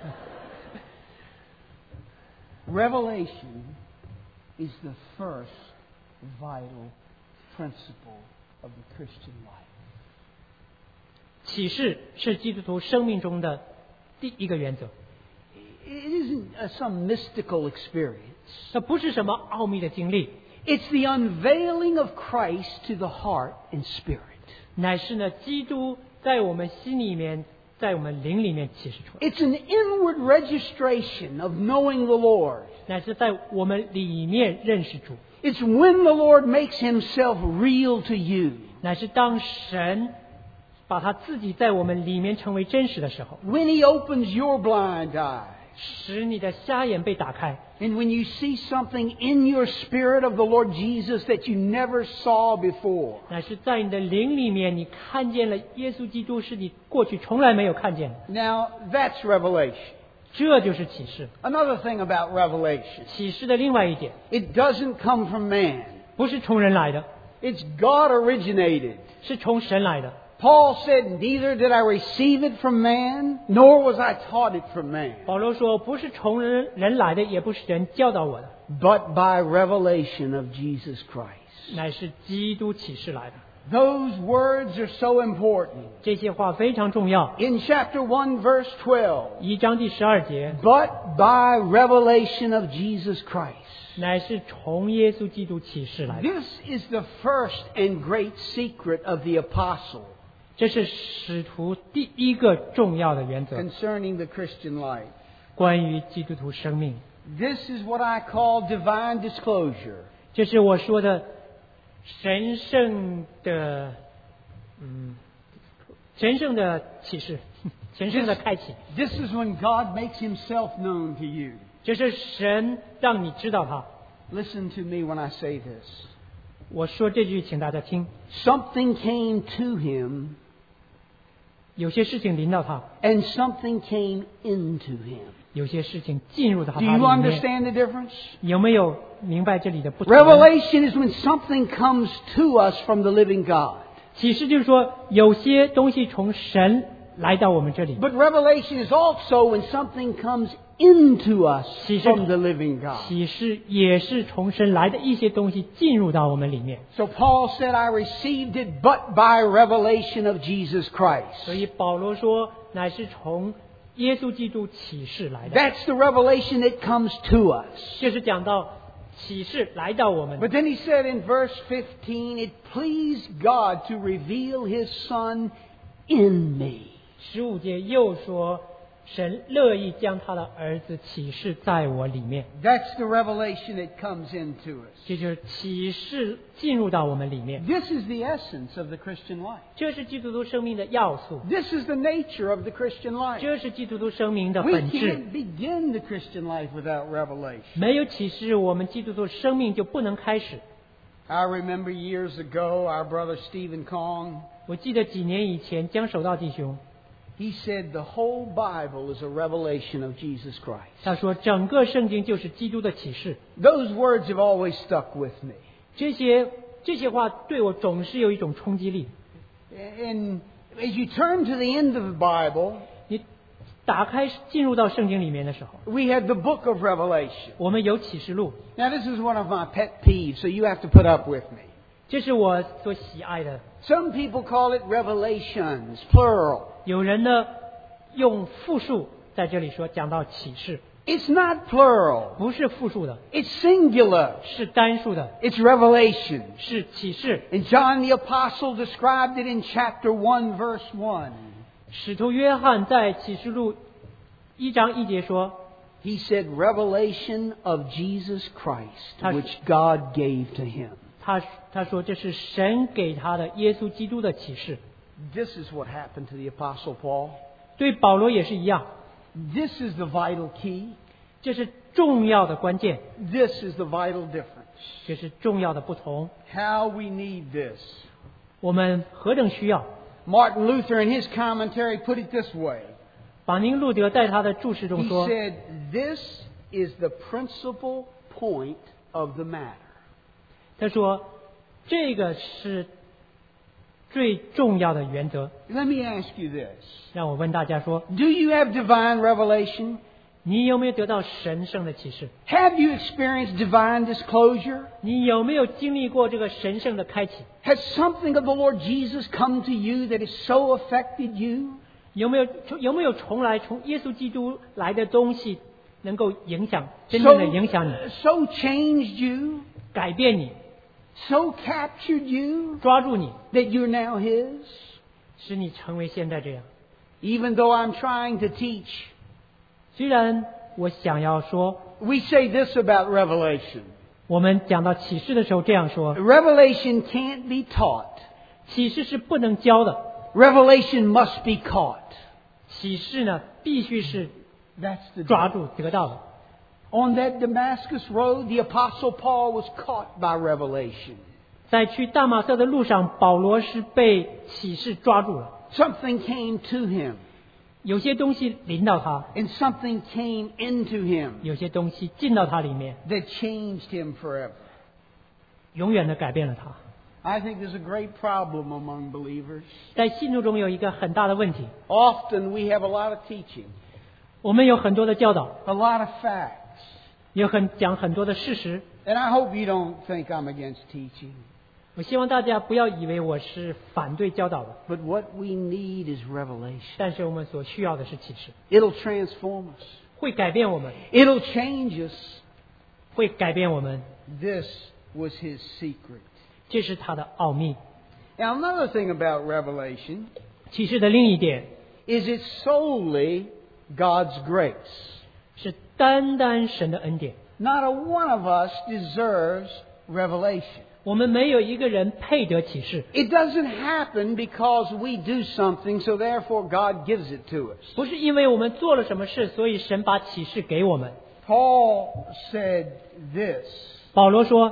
Revelation is the first vital principle of the Christian life. 启示是基督徒生命中的第一个原则。 It isn't uh, some mystical experience. 这不是什么奥秘的经历， It's the unveiling of Christ to the heart and spirit. 乃是呢基督在我们心里面，在我们灵里面启示出来， It's an inward registration of knowing the Lord. 乃是在我们里面认识主， It's when the Lord makes Himself real to you. 乃是当神把他自己在我们里面成为真实的时候， When He opens your blind eye. 使你的瞎眼被打开。 And when you see something in your spirit of the Lord Jesus that you never saw before. 乃是在你的灵里面，你看见了耶稣基督是你过去从来没有看见的， Now, that's revelation. 这就是启示。 Another thing about revelation. 启示的另外一点， It doesn't come from man. 不是从人来的， It's God originated. 是从神来的。 Paul said, neither did I receive it from man, nor was I taught it from man, 保罗说，不是从人人来的，也不是人教导我的， but by revelation of Jesus Christ. 乃是基督启示来的。 Those words are so important. 这些话非常重要。 In chapter one, verse twelve, 一章第十二节， but by revelation of Jesus Christ. 乃是从耶稣基督启示来的。 This is the first and great secret of the apostle 这是使徒第一个重要的原则， concerning the Christian life. 关于基督徒生命。 This is what I call divine disclosure. 这是我说的神圣的，嗯，神圣的启示。 神圣的开启。 This is when God makes himself known to you. 这是神让你知道他。 Listen to me when I say this. 我说这句，请大家听。 Something came to him, 有些事情临到他， and something came into him. 有些事情进入到他 Do 里 you 面。 understand the difference? 有没有明白这里的不同？ Revelation is when something comes to us from the living God. 启示就是说，有些东西从神来到我们这里。 But revelation is also when something comes into us 启示 from the living God. 启示也是从神来的一些东西进入到我们里面。 So Paul said, I received it but by revelation of Jesus Christ. 所以保罗说，乃是从耶稣基督启示来的。 That's the revelation that comes to us. 就是讲到启示来到我们。 But then he said in verse fifteen, it pleased God to reveal his Son in me. 十五节又说，神乐意将他的儿子启示在我里面。 That's the revelation that comes into us. 这就是启示进入到我们里面。 This is the essence of the Christian life. 这是基督徒生命的要素， This is the nature of the Christian life. 这是基督徒生命的 We 本质。 can't begin the Christian life without revelation. 没有启示，我们基督徒生命就不能开始。 I remember years ago, our brother Stephen Kong, 我记得几年以前，江守道弟兄 he said the whole Bible is a revelation of Jesus Christ. 他说，整个圣经就是基督的启示。 Those words have always stuck with me. 这些这些话对我总是有一种冲击力。 And as you turn to the end of the Bible, 你打开进入到圣经里面的时候， we have the book of Revelation. 我们有启示录， Now, this is one of my pet peeves, so you have to put up with me. 这是我所喜爱的。 Some people call it revelations, plural. 有人呢用复数在这里说，讲到启示， It's not plural. 不是复数的， It's singular. 是单数的， It's revelation. 是启示。 And John the Apostle described it in chapter one, verse one. 使徒约翰在启示录一章一节说， He said, revelation of Jesus Christ, Touch. which God gave to him. 他他说这是神给他的耶稣基督的启示。 This is what happened to the Apostle Paul. 对保罗也是一样， This is the vital key. 这是重要的关键， This is the vital difference. 这是重要的不同。 How we need this. 我们何等需要！ Martin Luther, in his commentary, put it this way. 马丁路德在他的注释中 He 说， said, this is the principal point of the matter. 他说这个是最重要的原则。 Let me ask you this. 让我问大家说， Do you have divine revelation? 你有没有得到神圣的启示？ Have you experienced divine disclosure? 你有没有经历过这个神圣的开启？ Has something of the Lord Jesus come to you that has so affected you? 有没有有没有从来从耶稣基督来的东西能够影响真正的影响你， So changed you, 改变你， so captured you 抓住你， that you're now His? 使你成为现在这样。 Even though I'm trying to teach, 虽然我想要说， we say this about revelation. 我们讲到启示的时候这样说， Revelation can't be taught. 启示是不能教的， Revelation must be caught. 启示呢必须是 That's the 抓住得到的。 On that Damascus road, the Apostle Paul was caught by revelation. 在去大马色的路上，保罗是被启示抓住了， Something came to him, 有些东西临到他， and something came into him 有些东西进到他里面， that changed him forever. 永远的改变了他。 I think there's a great problem among believers. 在信徒中有一个很大的问题， Often we have a lot of teaching, 我们有很多的教导， a lot of facts. 也很讲很多的事实。 And I hope you don't think I'm against teaching. 我希望大家不要以为我是反对教导的， But what we need is revelation. 但是我们所需要的是启示， It'll transform us. 会改变我们， It'll change us. 会改变我们。 This was his secret. 这是他的奥秘。 Now, another thing about revelation 启示的另一点 is it's solely God's grace. 是单单神的恩典， Not a one of us deserves revelation. 我们没有一个人配得启示， It doesn't happen because we do something, so therefore God gives it to us. 不是因为我们做了什么事，所以神把启示给我们。 Paul said this 保罗说，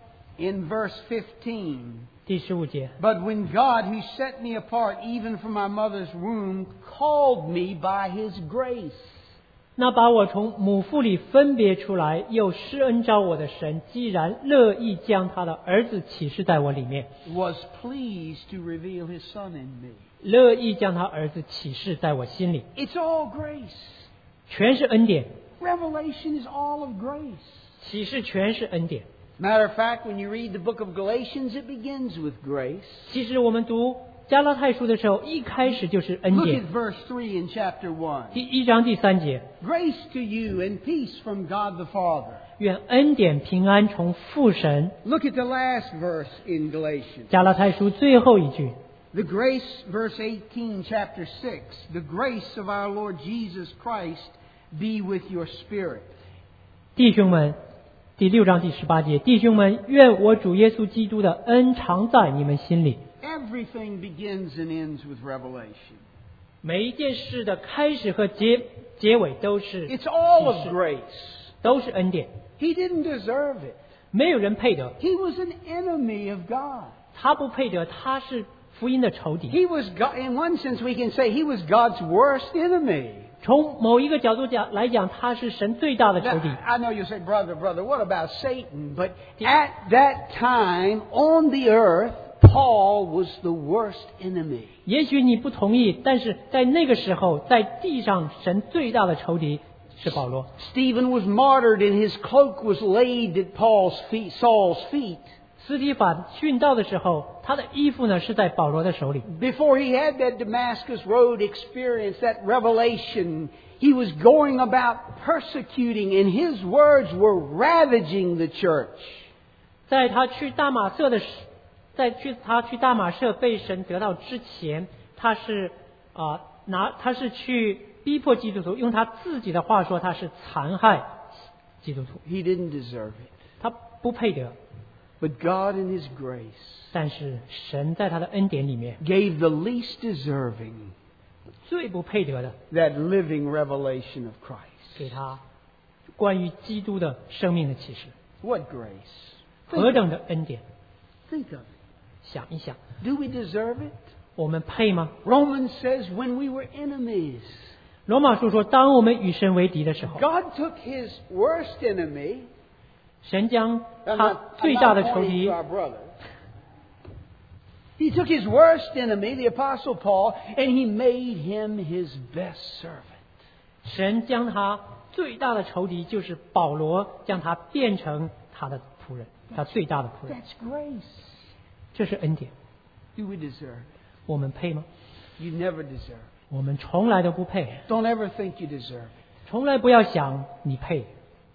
in verse fifteen. 第十五节， But when God, who set me apart even from my mother's womb, called me by His grace. 那把我从母腹里分别出来，又施恩召我的神，既然乐意将他的儿子启示在我里面， Was pleased to reveal His Son in me. 乐意将他儿子启示在我心里， It's all grace. 全是恩典， Revelation is all of grace. 启示全是恩典。 Matter of fact, when you read the book of Galatians, it begins with grace. 其实我们读加拉太书的时候，一开始就是恩 Look 典 at。verse three in chapter one. 第一章第三节， Grace to you and peace from God the Father. 愿恩典平安从父神。 Look at the last verse in Galatians. 加拉太书最后一句， The grace, verse eighteen, chapter six. The grace of our Lord Jesus Christ be with your spirit. 弟兄们，第六章第十八节，弟兄们，愿我主耶稣基督的恩常在你们心里。 Everything begins and ends with revelation. 每一件事的开始和结结尾都是 It's all of 启示 grace. 都是恩典， He didn't deserve it. 没有人配得， He was an enemy of God. 他不配得，他是福音的仇敌。 He was, God, in one sense, we can say he was God's worst enemy. 从某一个角度讲来讲，他是神最大的仇 Now, 敌。 I know you say, brother, brother, what about Satan? But at that time on the earth, Paul was the worst enemy. 也许你不同意，但是在那个时候，在地上神最大的仇敌是保罗。 Stephen was martyred and his cloak was laid at Paul's feet, Saul's feet. 斯提法殉道的时候，他的衣服呢是在保罗的手里。 Before he had that Damascus Road experience, that revelation, he was going about persecuting, and his words were ravaging the church. 在他去大马色的时，在去他去大马色被神得到之前，他是啊、呃、拿他是去逼迫基督徒，用他自己的话说，他是残害基督徒， He didn't deserve it. 他不配得。 But God in His grace 但是神在他的恩典里面， gave the least deserving 最不配得的， that living revelation of Christ. 给他关于基督的生命的启示。 What grace? 何等的恩典！ Think of it. 想一想， Do we deserve it? 我们配吗？ Romans says when we were enemies, 罗马书说，当我们与神为敌的时候， God took His worst enemy. 神将 I'm 他 not, 最 I'm 大 not 的仇 pointing 敌 to our brother. He took His worst enemy, the Apostle Paul, and He made him His best servant. 神将他最大的仇敌就是保罗，将他变成他的仆人，他最大的仆人。 That's grace. 这是恩典， Do we deserve it? 我们配吗？ You never deserve it. 我们从来都不配， Don't ever think you deserve it. 从来不要想你配。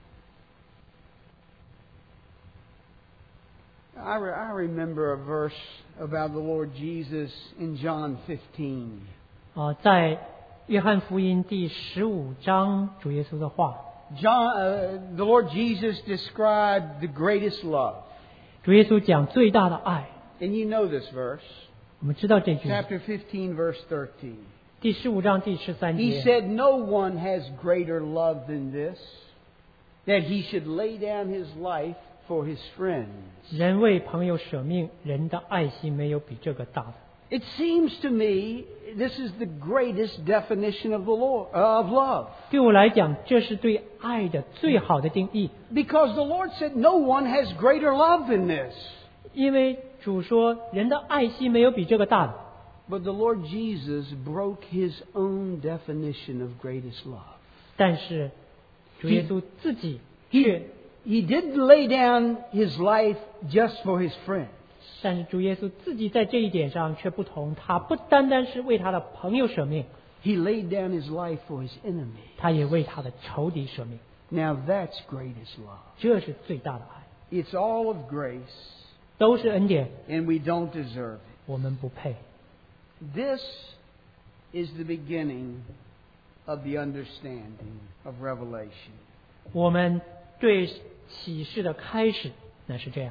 I, re- I remember a verse about the Lord Jesus in John fifteen. 啊、在约翰福音第十五章，主耶稣的话， John, uh, the Lord Jesus described the greatest love. 主耶稣讲最大的爱。 And you know this verse. 我们知道这句， Chapter fifteen, verse thirteen. 第十五章第十三 He 节。 said, No one has greater love than this, that he should lay down his life for his friends. 人为朋友舍命，人的爱心没有比这个大的。 It seems to me this is the greatest definition of the Lord, uh, of love. 对我来讲，这是对爱的最好的定义， Because the Lord said, No one has greater love than this. 因为主说人的爱心没有比这个大的。 But the Lord Jesus broke his own definition of greatest love. 但是主耶稣自己 He, 却， he didn't lay down his life just for his friends. 但是主耶稣自己在这一点上却不同，他不单单是为他的朋友舍命， He laid down his life for his enemy. 他也为他的仇敌舍命。 Now that's greatest love. 这是最大的爱， It's all of grace, 都是恩典， and we don't deserve it. 我们不配。 This is the beginning of the understanding of Revelation. 我们对启示的开始乃是这样。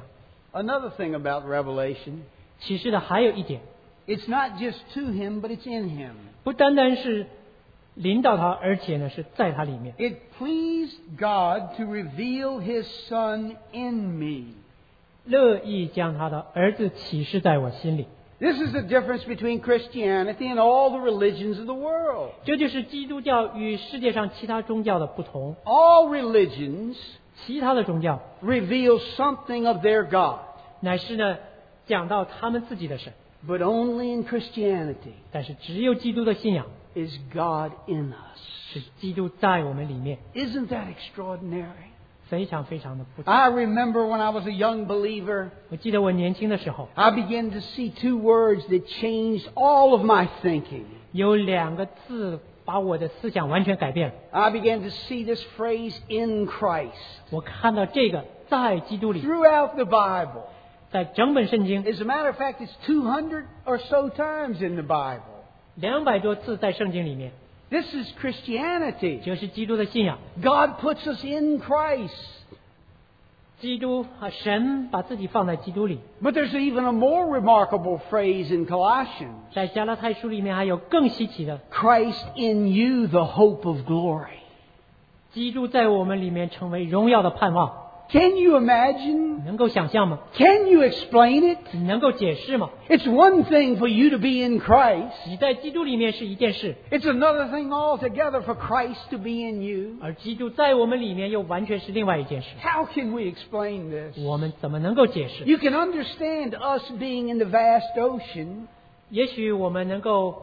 Another thing about Revelation, 启示的还有一点， it's not just to Him, but it's in Him. 不单单是领导他，而且呢是在他里面。 It pleased God to reveal His Son in me. 乐意将他的儿子启示在我心里。 This is the difference between Christianity and all the religions of the world. 这就是基督教与世界上其他宗教的不同。 All religions 其他的宗教 reveal something of their God, 乃是呢讲到他们自己的神， but only in Christianity 但是只有基督的信仰 is God in us. 是基督在我们里面， Isn't that extraordinary? 非常非常的不同。 I remember when I was a young believer, 我记得我年轻的时候， I began to see two words that changed all of my thinking. 有两个字把我的思想完全改变了。 I began to see this phrase, in Christ, 我看到这个在基督里， throughout the Bible. 在整本圣经 As a matter of fact, it's two hundred or so times in the Bible. 两百多次在圣经里面， This is Christianity. 这是基督的信仰。 God puts us in Christ. 基督啊，神把自己放在基督里。 But there's even a more remarkable phrase in Colossians. 在加拉太书里面还有更稀奇的， Christ in you, the hope of glory. 基督在我们里面成为荣耀的盼望。 Can you imagine? 能够想象吗？ Can you explain it? 你能够解释吗？ It's one thing for you to be in Christ. 你在基督里面是一件事， It's another thing altogether for Christ to be in you. 而基督在我们里面又完全是另外一件事。 How can we explain this? 我们怎么能够解释？ You can understand us being in the vast ocean, 也许我们能够，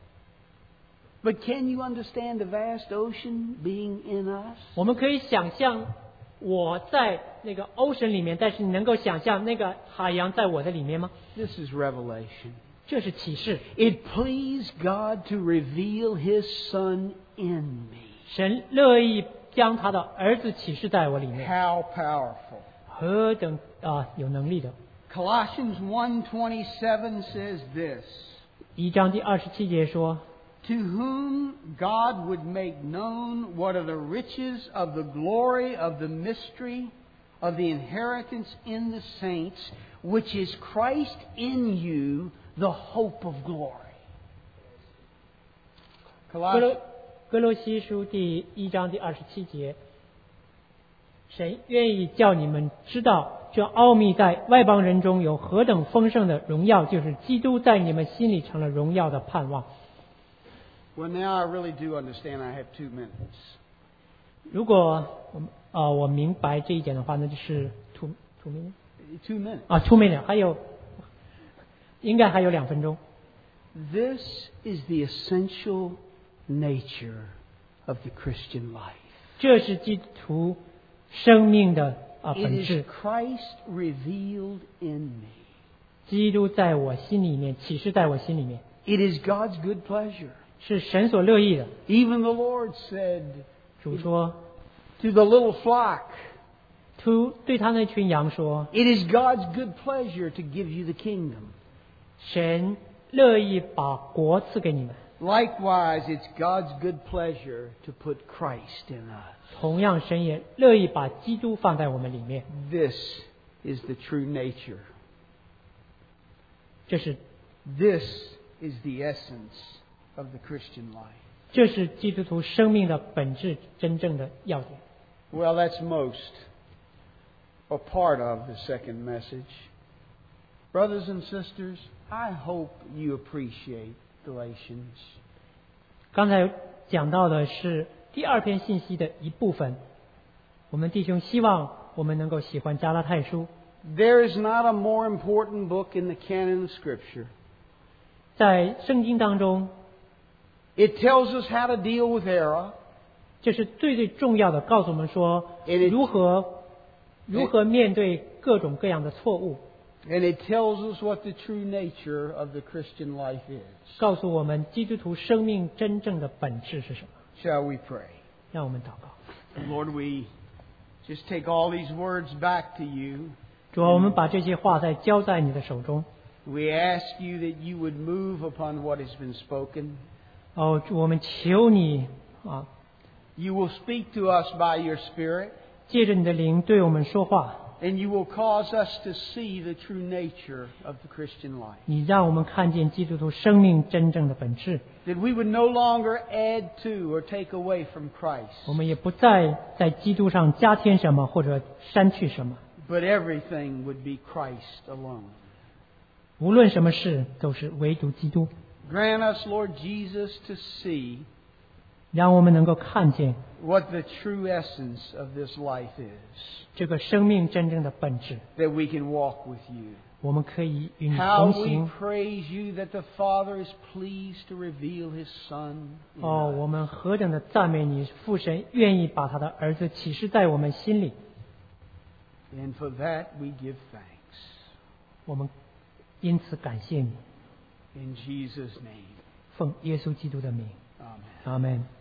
but can you understand the vast ocean being in us? 我们可以想象我在那个 ocean 里面，但是你能够想象那个海洋在我的里面吗？ This is revelation. 这是启示。 It pleased God to reveal His Son in me. 神乐意将他的儿子启示在我里面， How powerful. 何等啊有能力的！ Colossians one twenty-seven says this, 一章第二十七节说， To whom God would make known what are the riches of the glory of the mystery of the inheritance in the saints, which is Christ in you, the hope of glory. 哥 Colossians 罗哥罗西书第一章第二十七节，神愿意叫你们知道，这奥秘在外邦人中有何等丰盛的荣耀，就是基督在你们心里成了荣耀的盼望。 Well, now I really do understand. I have two minutes. 如果我呃我明白这一点的话，那就是 two two minutes Two minutes. 啊 two minutes，还有应该还有两分钟。 This is the essential nature of the Christian life. 这是基督徒生命的啊 It 本 is 质。 Christ revealed in me. 基督在我心里面，启示在我心里面， It is God's good pleasure. 是神所乐意的。 Even the Lord said 主说， to the little flock, 突对他那群羊说， It is God's good pleasure to give you the kingdom. 神乐意把国赐给你们。 Likewise, it's God's good pleasure to put Christ in us. 同样，神也乐意把基督放在我们里面。 This is the true nature. 这是 This is the essence of the Christian life. 这是基督徒生命的本质，真正的要点。 Well, that's most or part of the second message. Brothers and sisters, I hope you appreciate Galatians. 刚才讲到的是第二篇信息的一部分。我们弟兄希望我们能够喜欢加拉太书。 There is not a more important book in the canon of Scripture. 在圣经当中， It tells us how to deal with error. 这是最最重要的，告诉我们说 It is- 如何如何面对各种各样的错误， And it tells us what the true nature of the Christian life is. 告诉我们基督徒生命真正的本质是什么。 Shall we pray? 让我们祷告。 Lord, we just take all these words back to you. 主啊，我们把这些话再交在你的手中。 We ask you that you would move upon what has been spoken. 哦，主，我们求你啊， You will speak to us by your Spirit. 借着你的灵对我们说话。 And you will cause us to see the true nature of the Christian life. 你让我们看见基督徒生命真正的本质。 That we would no longer add to or take away from Christ. 我们也不再在基督上加添什么或者删去什么。 But everything would be Christ alone. 无论什么事都是唯独基督。 Grant us, Lord Jesus, to see 让我们能够看见 what the true essence of this life is. 这个生命真正的本质。 That we can walk with you. 我们可以与你 How 同 we 行。 praise you that the Father is pleased to reveal His Son. in 哦， us. 我们何等的赞美你，父神愿意把他的儿子启示在我们心里。 And for that we give thanks. 我们因此感谢你， In Jesus' name. 奉耶稣基督的名， Amen. 阿门。